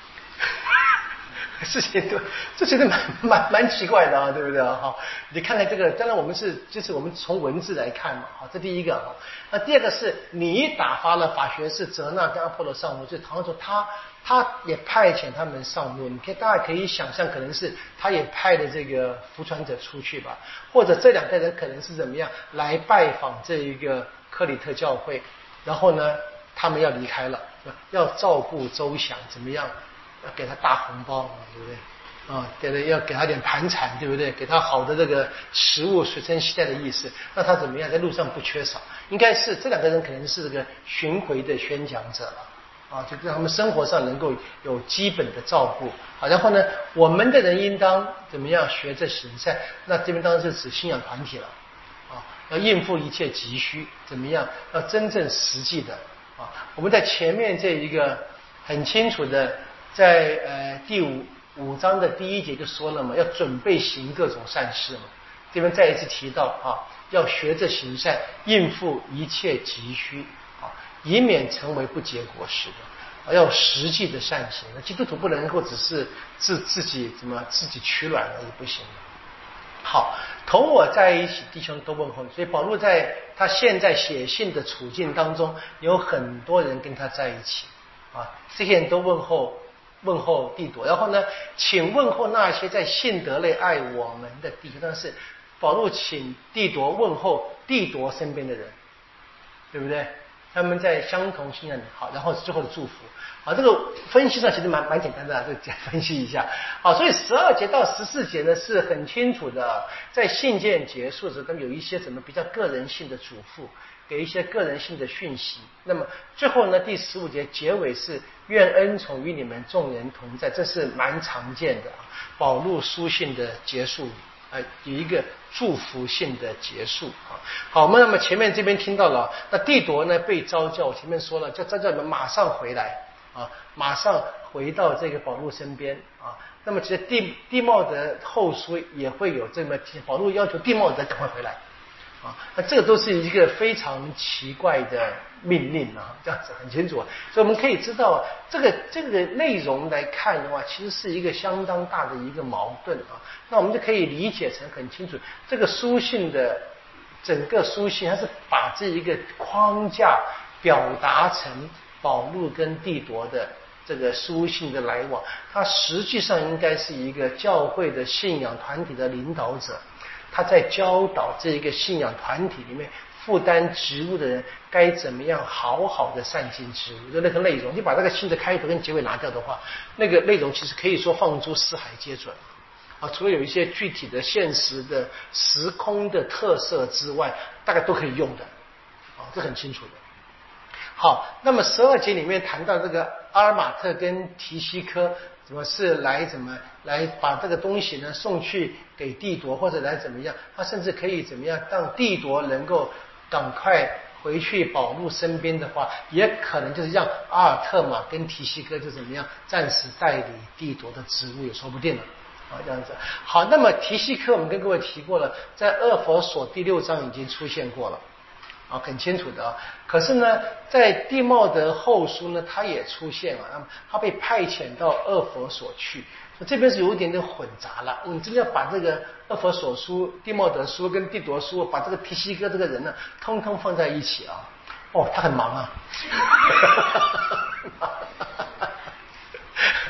事情这其实蛮奇怪的对不对你看看这个，当然我们就是我们从文字来看嘛这第一个那第二个是你打发了法学士泽纳跟阿波罗上路，就好像说他也派遣他们上路，大家可以想象，可能是他也派了这个服传者出去吧，或者这2个人可能是怎么样来拜访这一个克里特教会，然后呢他们要离开了，要照顾周详，怎么样？要给他大红包，对不对？要给他点盘缠，对不对？给他好的这个食物随身携带的意思，让他怎么样在路上不缺少。应该是这2个人可能是这个巡回的宣讲者了就让他们生活上能够有基本的照顾然后呢，我们的人应当怎么样学着行善？那这边当然是指信仰团体了要应付一切急需，怎么样？要真正实际的我们在前面这一个很清楚的。在第五章的第1节就说了嘛，要准备行各种善事嘛。这边再一次提到要学着行善，应付一切急需以免成为不结果实的要实际的善行。基督徒不能够只是自己取暖而已，不行好，同我在一起弟兄都问候你。所以保罗在他现在写信的处境当中，有很多人跟他在一起这些人都问候地铎，然后呢，请问候那些在信德内爱我们的弟兄。但是保罗请地铎问候地铎身边的人，对不对？他们在相同信仰里好，然后最后的祝福这个分析上其实蛮简单的这分析一下所以12节到14节呢是很清楚的，在信件结束的时候，他们有一些什么比较个人性的嘱咐，给一些个人性的讯息。那么最后呢，第15节结尾是愿恩宠与你们众人同在，这是蛮常见的保罗书信的结束有一个祝福性的结束好，我们那么前面这边听到了那地铎呢被召叫，我前面说了叫召叫你们马上回来马上回到这个保罗身边那么其实地茂德后书也会有这么保罗要求地茂德赶快回来那这个都是一个非常奇怪的命令这样子很清楚所以我们可以知道这个内容来看的话，其实是一个相当大的一个矛盾那我们就可以理解成很清楚，这个书信的整个书信，它是把这一个框架表达成保罗跟地铎的这个书信的来往，它实际上应该是一个教会的信仰团体的领导者，他在教导这一个信仰团体里面负担职务的人该怎么样好好的善尽职务。就那个内容，你把那个信的开头跟结尾拿掉的话，那个内容其实可以说放诸四海皆准除了有一些具体的现实的时空的特色之外，大概都可以用的这很清楚的。好，那么12节里面谈到这个阿尔马特跟提西科怎么来把这个东西呢送去给地铎，或者来怎么样，他甚至可以怎么样让地铎能够赶快回去保罗身边的话，也可能就是让阿尔特马跟提西科就怎么样暂时代理地铎的职务也说不定了这样子。好，那么提西科我们跟各位提过了，在厄弗所第6章已经出现过了很清楚的可是呢，在地茂德后书呢，他也出现了，那么他被派遣到厄弗所去，这边是有一点点混杂了。你真的要把这个厄弗所书、地茂德书跟地铎书，把这个提西哥这个人呢，通通放在一起他很忙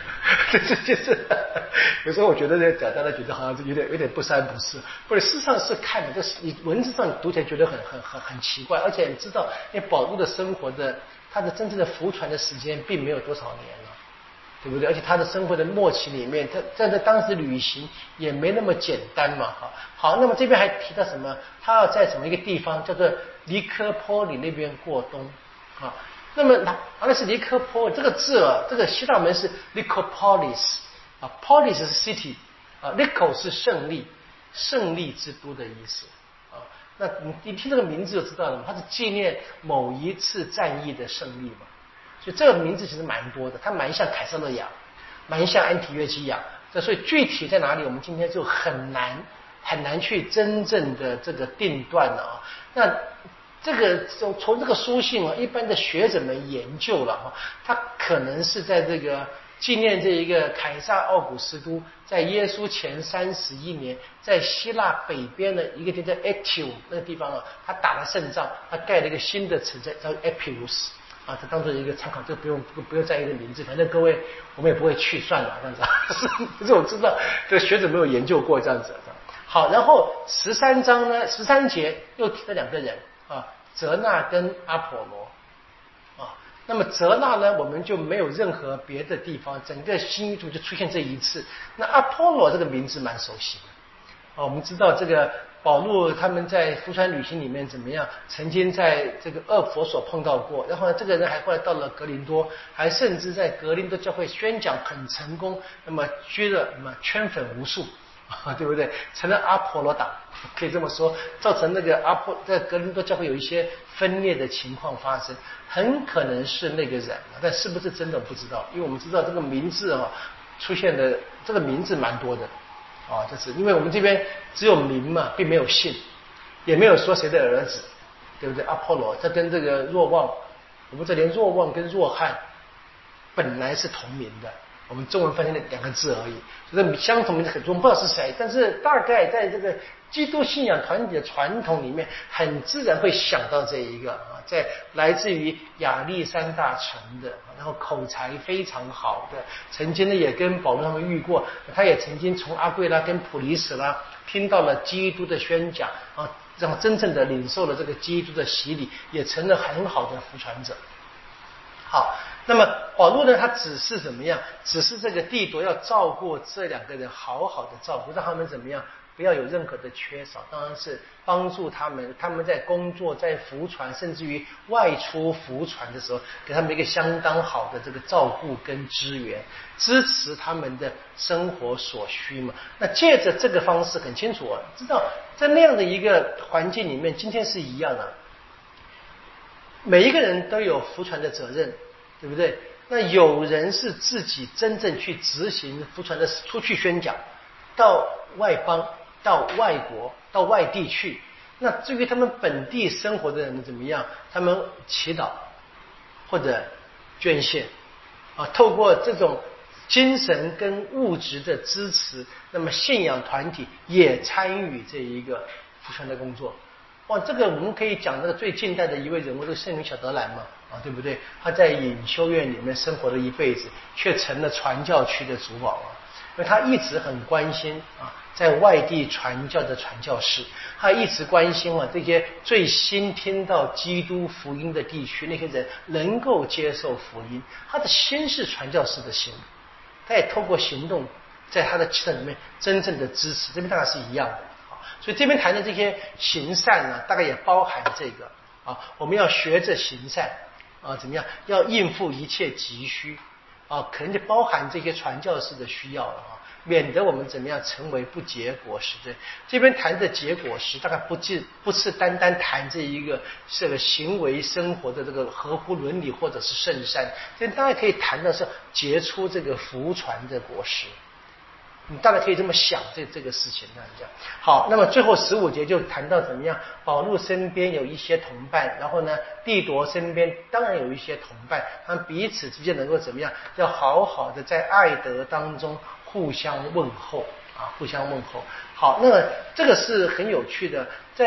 就是有时候我觉得这个大家觉得好像有点不三不四，或者事实上是看的，就是你文字上读起来觉得很奇怪，而且你知道，因为保罗的生活的他的真正的服传的时间并没有多少年了，对不对？而且他的生活的末期里面，他在当时旅行也没那么简单嘛，好，那么这边还提到什么？他要在什么一个地方叫做尼科波里那边过冬啊？那么那是尼科波这个字啊，这个希腊文是 Nicopolis 啊 ，polis 是 city 啊 ，Nico 是胜利，胜利之都的意思啊。那你听这个名字就知道了嘛，它是纪念某一次战役的胜利嘛。所以这个名字其实蛮多的，它蛮像凯撒勒雅，蛮像安提约基亚。所以具体在哪里，我们今天就很难去真正的这个定断了啊。那这个从这个书信啊，一般的学者们研究了啊，它可能是在这个纪念这一个凯撒奥古斯都在耶稣前31年，在希腊北边的一个地方叫 Actium 那个地方啊，他打了胜仗，他盖了一个新的城叫 Epirus 啊，这当做一个参考，这个不用在意的名字，反正各位我们也不会去算了，这样子。可是我知道这个学者没有研究过这样子。好，然后13章呢，13节又提了2个人啊，泽纳跟阿波罗啊。那么泽纳呢，我们就没有任何别的地方，整个新约中就出现这一次。那阿波罗这个名字蛮熟悉的啊，我们知道这个保罗他们在福传旅行里面怎么样，曾经在这个恶佛所碰到过，然后呢，这个人还后来到了格林多，还甚至在格林多教会宣讲很成功，那么圈粉无数。啊，对不对？成了阿波罗党，可以这么说，造成那个在格林多教会有一些分裂的情况发生，很可能是那个人，但是不是真的不知道，因为我们知道这个名字啊出现的这个名字蛮多的啊，就是因为我们这边只有名嘛，并没有姓，也没有说谁的儿子，对不对？阿波罗，他跟这个若望，我们这连若望跟若翰本来是同名的。我们中文翻译了2个字而已，就是相同的很多，不知道是谁，但是大概在这个基督信仰团体的传统里面，很自然会想到这一个啊，在来自于亚历山大城的，然后口才非常好的，曾经呢也跟保罗他们遇过，他也曾经从阿贵拉跟普利史拉听到了基督的宣讲啊，然后真正的领受了这个基督的洗礼，也成了很好的服传者。好，那么保罗呢，他只是怎么样？只是这个帝铎要照顾这2个人，好好的照顾，让他们怎么样？不要有任何的缺少。当然是帮助他们在工作、在服传，甚至于外出服传的时候，给他们一个相当好的这个照顾跟支援，支持他们的生活所需嘛。那借着这个方式，很清楚啊，知道在那样的一个环境里面，今天是一样的。每一个人都有服传的责任，对不对？那有人是自己真正去执行服传的，出去宣讲，到外邦、到外国、到外地去。那至于他们本地生活的人怎么样，他们祈祷或者捐献啊，透过这种精神跟物质的支持，那么信仰团体也参与这一个服传的工作。哇，这个我们可以讲这个最近代的一位人物，这个圣女小德兰嘛，啊，对不对？他在隐修院里面生活了一辈子，却成了传教区的主保啊，因为他一直很关心啊，在外地传教的传教士，他一直关心啊这些最新听到基督福音的地区，那些人能够接受福音，他的心是传教士的心，他也透过行动，在他的祈祷里面真正的支持，这边大概是一样的。所以这边谈的这些行善呢，大概也包含这个啊，我们要学着行善啊，怎么样？要应付一切急需啊，可能就包含这些传教士的需要了啊，免得我们怎么样成为不结果实的。这边谈的结果实，大概不是单单谈这个行为生活的这个合乎伦理或者是圣善，这当然可以谈的是结出这个福传的果实。你大概可以这么想这个事情这样。好，那么最后15节就谈到怎么样，保罗身边有一些同伴，然后呢，帝铎身边当然有一些同伴，他们彼此之间能够怎么样，要好好的在爱德当中互相问候啊，互相问候。好，那么这个是很有趣的，在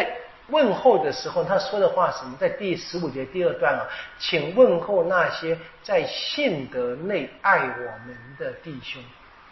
问候的时候，他说的话什么？在第15节第2段啊，请问候那些在信德内爱我们的弟兄。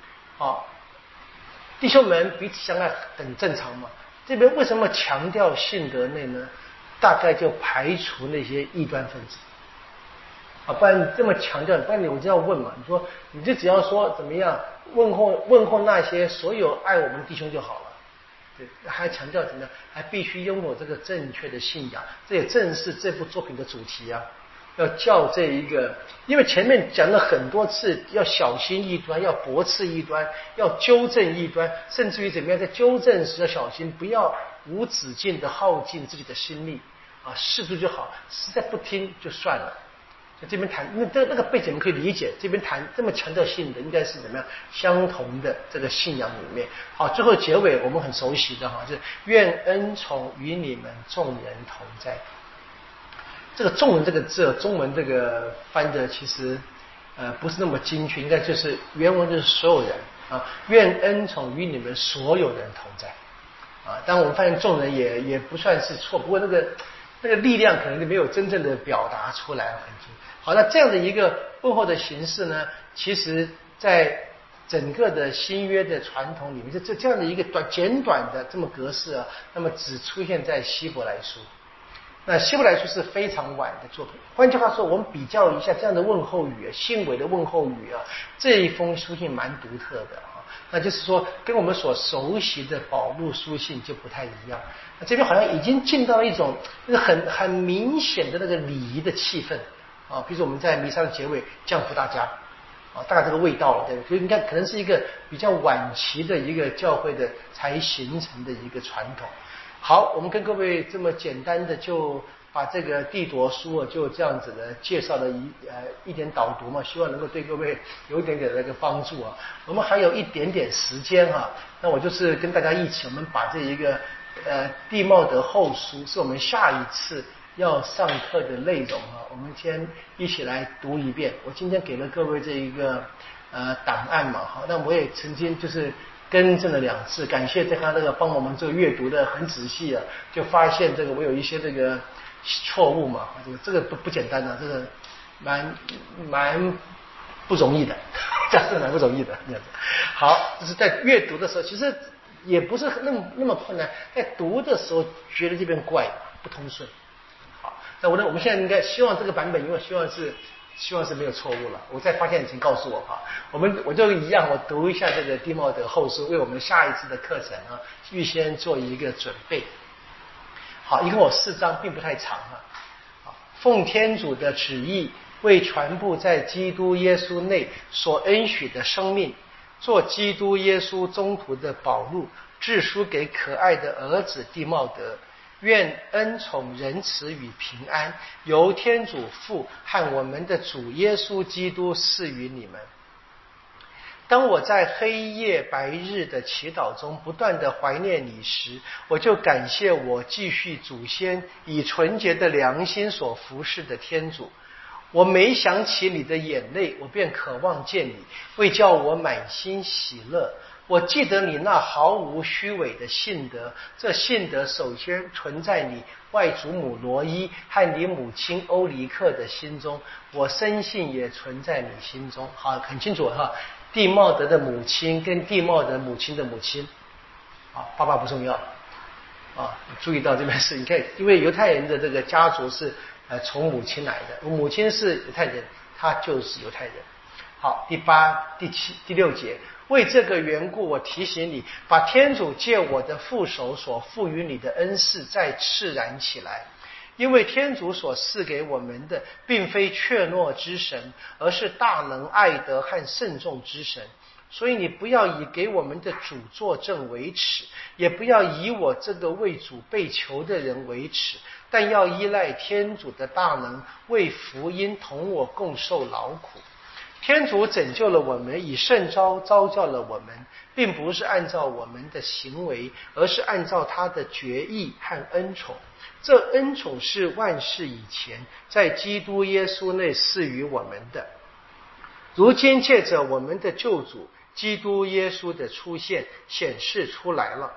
弟兄们彼此相爱很正常嘛。这边为什么强调信德内呢？大概就排除那些异端分子。不然这么强调，不然我就要问嘛。你说你就只要说怎么样问候那些所有爱我们的弟兄就好了。对，还强调怎么样？还必须拥有这个正确的信仰。这也正是这部作品的主题啊。要叫这一个，因为前面讲了很多次，要小心异端，要驳斥异端，要纠正异端，甚至于怎么样，在纠正时要小心，不要无止境的耗尽自己的心力啊，适度就好，实在不听就算了。这边谈那个背景我们可以理解，这边谈这么强调信的，应该是怎么样相同的这个信仰里面。好，最后结尾我们很熟悉的就是愿恩宠与你们众人同在。这个众人这个字，中文这个翻的其实不是那么精确，应该就是原文就是所有人啊，愿恩宠与你们所有人同在啊。当然我们发现众人也不算是错，不过那个力量可能就没有真正的表达出来很清。好，那这样的一个问候的形式呢，其实在整个的新约的传统里面，这样的一个简短的这么格式啊，那么只出现在希伯来书。那希伯来书是非常晚的作品。换句话说，我们比较一下这样的问候语，信伪的问候语啊，这一封书信蛮独特的啊。那就是说，跟我们所熟悉的保禄书信就不太一样。那这边好像已经进到一种很明显的那个礼仪的气氛啊。比如说我们在弥撒的结尾降福大家啊，大概这个味道了，对不对？所以应该可能是一个比较晚期的一个教会的才形成的一个传统。好，我们跟各位这么简单的就把这个地铎书就这样子的介绍了一点导读嘛，希望能够对各位有一点点那个帮助啊。我们还有一点点时间哈，那我就是跟大家一起，我们把这一个地茂德后书是我们下一次要上课的内容啊，我们先一起来读一遍。我今天给了各位这一个档案嘛，好，那我也曾经就是更正了2次，感谢他那个帮我们这个阅读的很仔细啊，就发现这个我有一些这个错误嘛，这个不简单啊，这个蛮不容易的，这是蛮不容易的。好，就是在阅读的时候，其实也不是那么困难，在读的时候觉得这边怪不通顺。好，那我们现在应该希望这个版本，因为希望是没有错误了。我再发现请告诉我哈，我就一样，我读一下这个地茂德后书，为我们下一次的课程啊预先做一个准备。好，一共有4章，并不太长啊。好，奉天主的旨意，为传布在基督耶稣内所恩许的生命，做基督耶稣宗徒的保禄，致书给可爱的儿子地茂德。愿恩宠仁慈与平安由天主父和我们的主耶稣基督赐予你们。当我在黑夜白日的祈祷中不断的怀念你时，我就感谢我继续祖先以纯洁的良心所服侍的天主。我每想起你的眼泪，我便渴望见你，为叫我满心喜乐。我记得你那毫无虚伪的信德，这信德首先存在你外祖母罗伊和你母亲欧黎克的心中，我深信也存在你心中。好，很清楚哈，地茂德的母亲跟地茂德母亲的母亲，爸爸不重要啊。注意到这边是，你看，因为犹太人的这个家族是从母亲来的，我母亲是犹太人，他就是犹太人。好，第8、第7、第6节。为这个缘故，我提醒你，把天主借我的副手所赋予你的恩赐再炽然起来。因为天主所赐给我们的，并非怯懦之神，而是大能、爱德和慎重之神。所以你不要以给我们的主作证为耻，也不要以我这个为主被求的人为耻，但要依赖天主的大能，为福音同我共受劳苦。天主拯救了我们，以圣召召教了我们，并不是按照我们的行为，而是按照他的决意和恩宠。这恩宠是万事以前在基督耶稣内赐予我们的，如今借着我们的救主基督耶稣的出现显示出来了。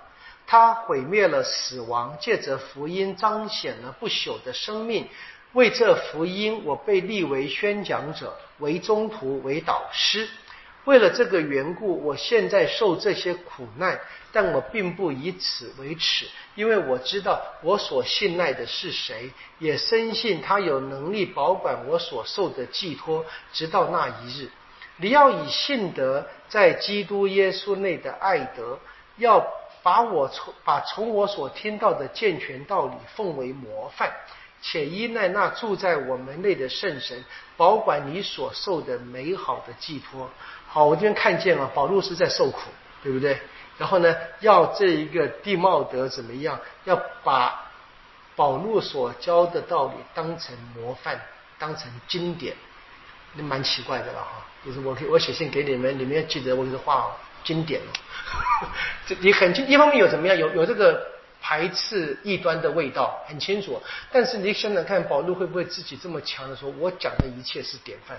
他毁灭了死亡，借着福音彰显了不朽的生命。为这福音，我被立为宣讲者，为宗徒，为导师。为了这个缘故，我现在受这些苦难，但我并不以此为耻，因为我知道我所信赖的是谁，也深信他有能力保管我所受的寄托，直到那一日。你要以信德在基督耶稣内的爱德，要把从我所听到的健全道理奉为模范，且依赖那住在我们内的圣神，保管你所受的美好的寄托。好，我这边看见了保禄是在受苦，对不对？然后呢，要这一个弟茂德怎么样？要把保禄所教的道理当成模范，当成经典，那蛮奇怪的了哈。就是我写信给你们，你们要记得我的话哦，经典哦。这你很清，一方面有怎么样，有这个排斥异端的味道，很清楚。但是你想想看，保禄会不会自己这么强的说，我讲的一切是典范？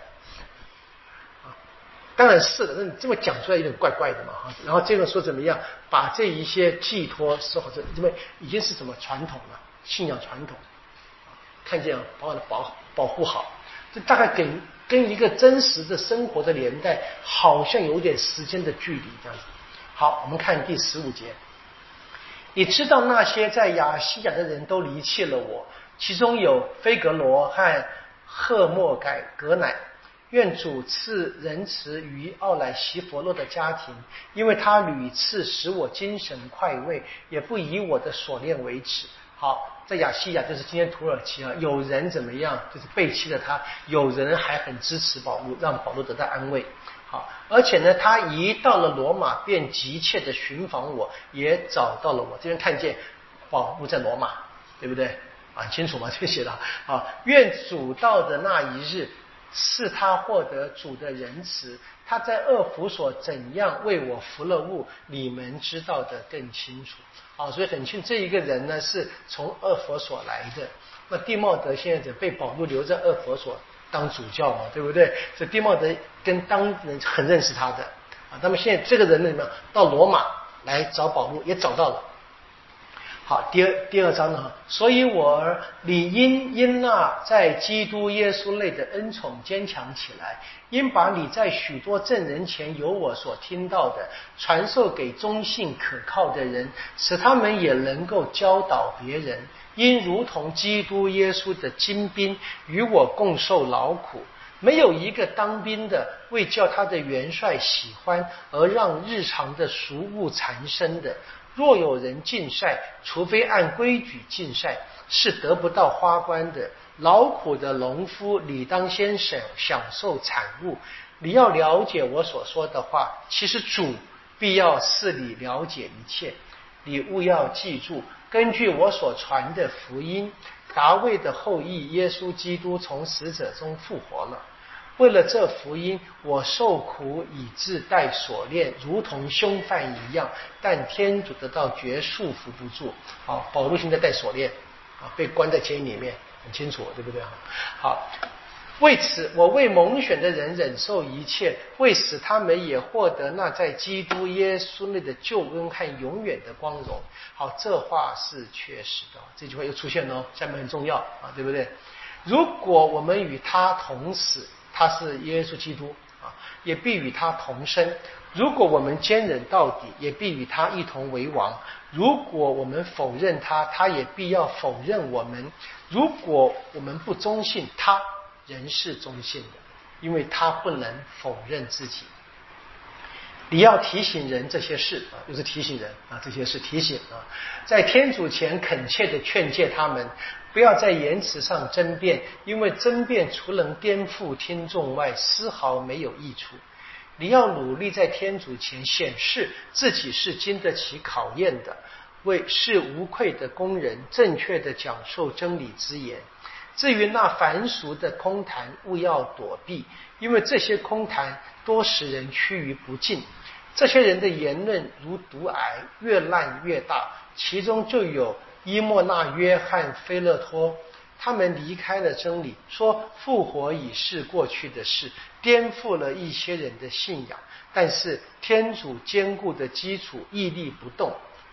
当然是的，那你这么讲出来有点怪怪的嘛哈。然后这个说怎么样，把这一些寄托是好，因为已经是什么传统了，信仰传统，看见把它保护好，这大概跟一个真实的生活的年代好像有点时间的距离这样子。好，我们看第15节。你知道那些在亚细亚的人都离弃了我，其中有菲格罗和赫莫改格乃。愿主赐仁慈于奥乃西弗洛的家庭，因为他屡次使我精神快慰，也不以我的所恋为耻。好，在亚细亚就是今天土耳其啊，有人怎么样，就是背弃了他，有人还很支持保禄，让保禄得到安慰。好，而且呢，他一到了罗马，便急切的寻访我，也找到了我。这边看见保禄在罗马，对不对啊？清楚吗？这写的啊。愿主到的那一日，是他获得主的仁慈，他在厄弗所怎样为我服了务，你们知道的更清楚。所以很清楚，这一个人呢是从厄弗所来的。那弟茂德现在被保禄留在厄弗所当主教嘛，对不对？所以弟茂德跟当人很认识他的那么现在这个人呢，到罗马来找保禄，也找到了。好，第二章呢，所以我儿，你因那在基督耶稣内的恩宠坚强起来，应把你在许多证人前有我所听到的传授给忠信可靠的人，使他们也能够教导别人。因如同基督耶稣的精兵与我共受劳苦，没有一个当兵的为叫他的元帅喜欢而让日常的俗务缠身的。若有人竞赛，除非按规矩竞赛，是得不到花冠的。劳苦的农夫理当先享受产物。你要了解我所说的话，其实主必要使你了解一切。你务要记住，根据我所传的福音，达味的后裔耶稣基督从死者中复活了。为了这福音，我受苦以致带锁链，如同凶犯一样，但天主得到绝束缚不住。保禄现在带锁链被关在监里面，很清楚，对不对？好，为此我为蒙选的人忍受一切，为使他们也获得那在基督耶稣内的救恩和永远的光荣。好，这话是确实的，这句话又出现了，下面很重要对不对？如果我们与他同死，他是耶稣基督也必与他同生。如果我们坚忍到底，也必与他一同为王。如果我们否认他，他也必要否认我们。如果我们不忠信，他仍是忠信的，因为他不能否认自己。你要提醒人这些事又是提醒人这些事提醒在天主前恳切的劝诫他们，不要在言辞上争辩，因为争辩除能颠覆听众外，丝毫没有益处。你要努力在天主前显示自己是经得起考验的，是无愧的工人，正确的讲授真理之言。至于那凡俗的空谈，务要躲避，因为这些空谈多使人趋于不敬。这些人的言论如毒癌，越烂越大，其中就有伊莫纳约和菲勒托。他们离开了真理，说复活已是过去的事，颠覆了一些人的信仰。但是天主坚固的基础屹立不动，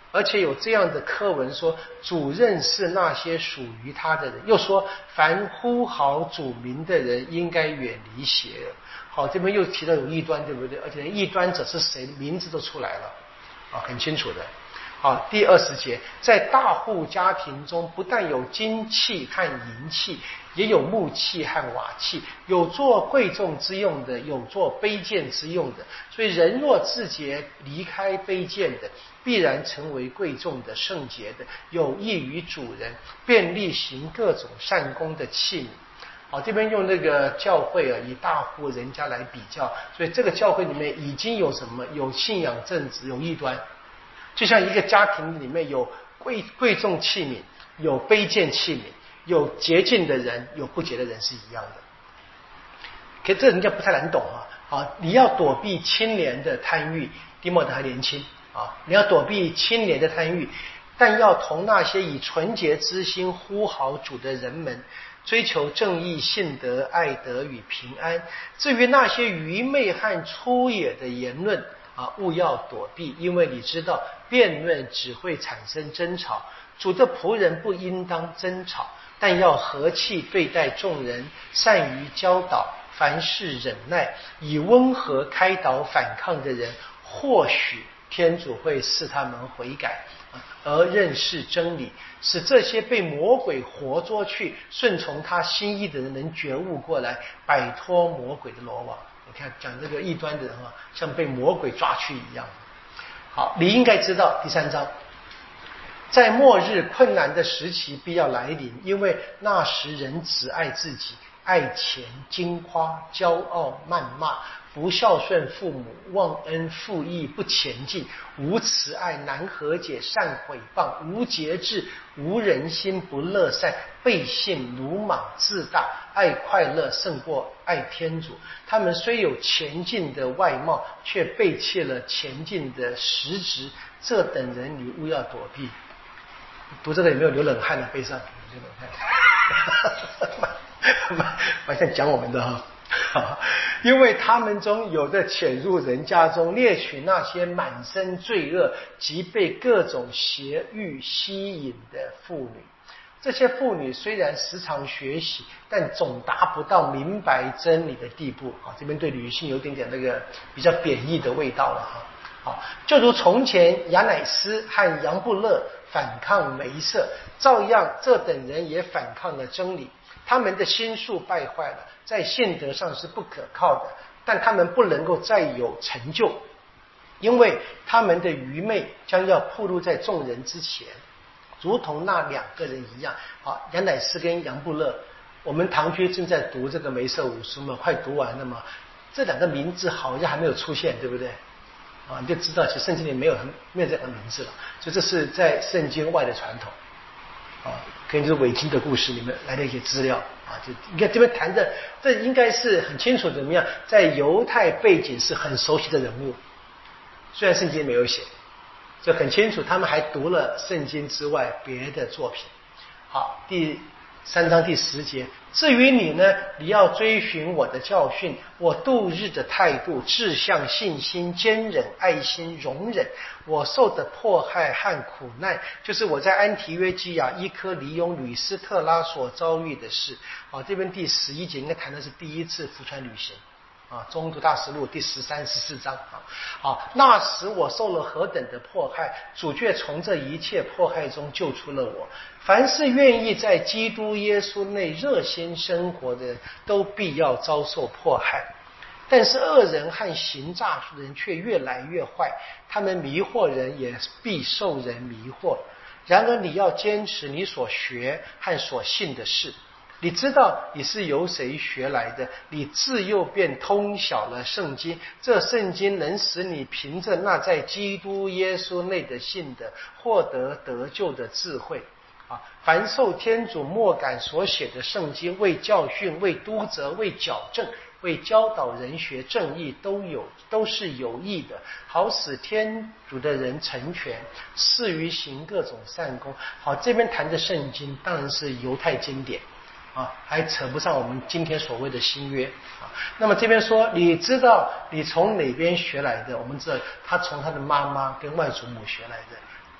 而且有这样的课文说，主认识那些属于他的人，又说凡呼号主名的人应该远离邪恶。好，这边又提到有异端，对不对？而且异端者是谁，名字都出来了啊，很清楚的。好，第20节，在大户家庭中，不但有金器和银器，也有木器和瓦器，有做贵重之用的，有做卑贱之用的。所以人若自洁，离开卑贱的，必然成为贵重的、圣洁的，有益于主人，便利行各种善功的器皿。好，这边用那个教会啊，以大户人家来比较，所以这个教会里面已经有什么？有信仰正直，有异端。就像一个家庭里面有贵重器皿，有卑贱器皿，有洁净的人，有不洁的人是一样的。可这人家不太难懂啊！啊，你要躲避清廉的贪欲，丁默德还年轻啊，你要躲避清廉的贪欲，但要同那些以纯洁之心呼号主的人们，追求正义、信德、爱德与平安。至于那些愚昧和粗野的言论啊，务要躲避，因为你知道辩论只会产生争吵。主的仆人不应当争吵，但要和气对待众人，善于教导，凡事忍耐，以温和开导反抗的人，或许天主会使他们悔改，而认识真理，使这些被魔鬼活捉去顺从他心意的人能觉悟过来，摆脱魔鬼的罗网。你看讲这个异端的人啊，像被魔鬼抓去一样。好，你应该知道第3章，在末日困难的时期必要来临，因为那时人只爱自己，爱钱、矜夸、骄傲、谩骂，不孝顺父母，忘恩负义，不前进，无慈爱，难和解，善毁谤，无节制，无人心，不乐善，背信，鲁莽，自大，爱快乐胜过爱天主。他们虽有前进的外貌，却背弃了前进的实质。这等人你务要躲避。读这个有没有流冷汗的？背上流冷汗，蛮像讲我们的哈。因为他们中有的潜入人家中，猎取那些满身罪恶及被各种邪欲吸引的妇女。这些妇女虽然时常学习，但总达不到明白真理的地步。这边对女性有点那个比较贬义的味道了哈。就如从前亚乃斯和杨布勒反抗梅瑟，照样这等人也反抗了真理。他们的心术败坏了，在信德上是不可靠的，但他们不能够再有成就，因为他们的愚昧将要暴露在众人之前，如同那2个人一样。亚乃斯跟杨布勒，我们堂区正在读这个梅瑟五书嘛，快读完了嘛，这2个名字好像还没有出现，对不对？你就知道其实圣经里没有这样的名字了，所以这是在圣经外的传统。可能就是伪经的故事里面来的一些资料就你看这边谈的，这应该是很清楚怎么样，在犹太背景是很熟悉的人物，虽然圣经没有写，就很清楚他们还读了圣经之外别的作品。好，第3章第10节，至于你呢，你要追寻我的教训，我度日的态度，志向、信心、坚忍、爱心、容忍，我受的迫害和苦难，就是我在安提约基亚、伊科尼翁、吕斯特拉所遭遇的事。这边第11节应该谈的是第一次福传旅行中途大实录第13、14章那时我受了何等的迫害，主却从这一切迫害中救出了我。凡是愿意在基督耶稣内热心生活的人，都必要遭受迫害。但是恶人和行诈术的人却越来越坏，他们迷惑人，也必受人迷惑。然而你要坚持你所学和所信的事。你知道你是由谁学来的，你自幼便通晓了圣经，这圣经能使你凭着那在基督耶稣内的信的，获得得救的智慧。凡受天主默感所写的圣经，为教训、为督责、为矫正、为教导人学正义，都是有益的，好使天主的人成全，适于行各种善功。好，这边谈的圣经当然是犹太经典还扯不上我们今天所谓的新约那么这边说，你知道你从哪边学来的？我们知道他从他的妈妈跟外祖母学来的。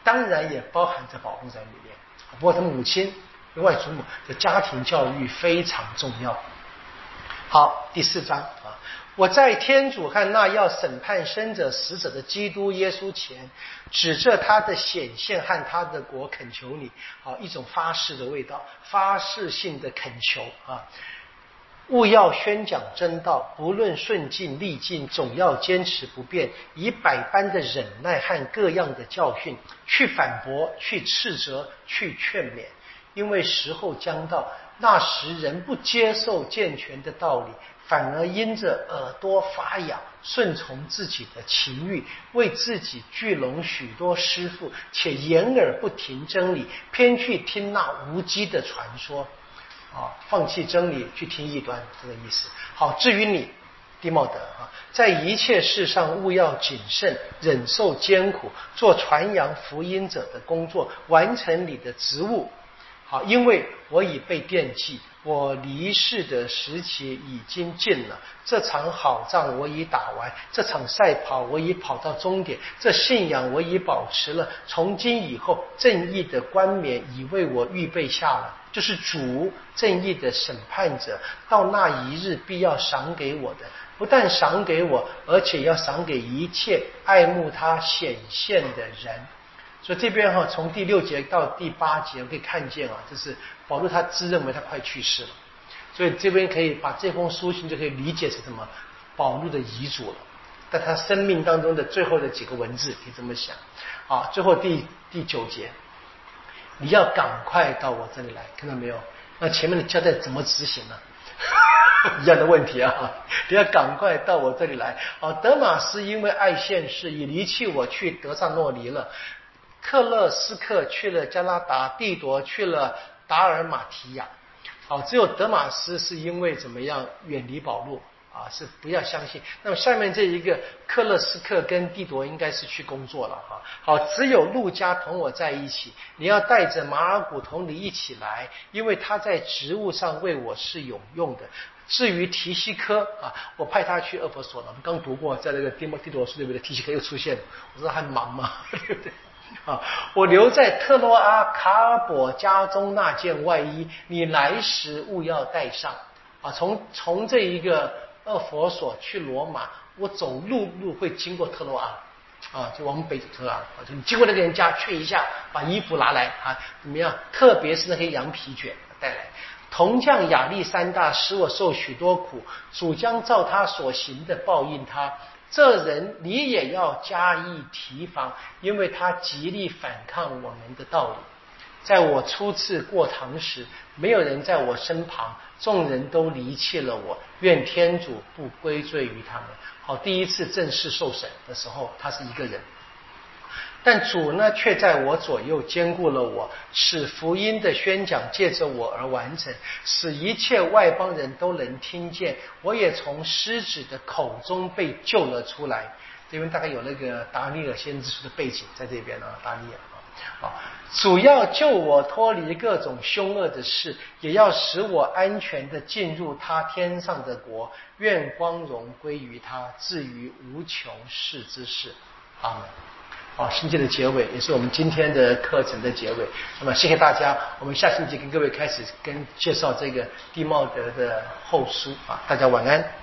当然也包含着保罗在里面。不过他母亲外祖母的家庭教育非常重要。好，第4章啊，我在天主和那要审判生者死者的基督耶稣前，指着他的显现和他的国恳求你啊，一种发誓的味道，发誓性的恳求啊。务要宣讲真道，不论顺境逆境，总要坚持不变，以百般的忍耐和各样的教训，去反驳，去斥责，去劝勉。因为时候将到，那时人不接受健全的道理，反而因着耳朵发痒，顺从自己的情欲，为自己聚拢许多师傅，且掩耳不听真理，偏去听那无稽的传说。放弃真理去听异端，这个意思。好，至于你弟茂德啊，在一切事上务要谨慎，忍受艰苦，做传扬福音者的工作，完成你的职务。好，因为我已被惦记，我离世的时期已经近了。这场好仗我已打完，这场赛跑我已跑到终点，这信仰我已保持了。从今以后，正义的冠冕已为我预备下了，就是主正义的审判者，到那一日必要赏给我的，不但赏给我，而且要赏给一切爱慕他显现的人。所以这边从第6节到第8节，我可以看见就是保罗他自认为他快去世了，所以这边可以把这封书信就可以理解成什么？保罗的遗嘱了，在他生命当中的最后的几个文字，可以这么想。最后第9节，你要赶快到我这里来，看到没有？那前面的交代怎么执行呢？一样的问题啊！你要赶快到我这里来。德马斯因为爱现世，已离弃我去德萨诺尼了。克勒斯克去了加拉达，蒂铎去了达尔马提亚。只有德马斯是因为怎么样远离保罗是不要相信。那么下面这一个克勒斯克跟蒂铎应该是去工作了好，只有路加同我在一起。你要带着马尔古同你一起来，因为他在职务上为我是有用的。至于提西科我派他去厄弗所了。我们刚读过，在那个蒂铎书里面的提西科又出现了。我说他很忙嘛，对不对？我留在特洛阿卡尔伯家中那件外衣，你来时务要带上。从这一个厄弗所去罗马，我走路会经过特洛阿就往北走特洛阿，就你经过那个人家劝一下，把衣服拿来怎么样？特别是那些羊皮卷带来。铜匠亚历山大使我受许多苦，主将照他所行的报应他。这人你也要加以提防，因为他极力反抗我们的道理。在我初次过堂时，没有人在我身旁，众人都离弃了我，愿天主不归罪于他们。第一次正式受审的时候，他是一个人，但主呢却在我左右坚固了我，使福音的宣讲借着我而完成，使一切外邦人都能听见。我也从狮子的口中被救了出来。这边大概有那个达尼尔先知书的背景在这边达尼尔主要救我脱离各种凶恶的事，也要使我安全的进入他天上的国。愿光荣归于他，至于无穷世之事。阿门。星期的结尾也是我们今天的课程的结尾。那么谢谢大家，我们下星期跟各位开始介绍这个蒂茂德的后书大家晚安。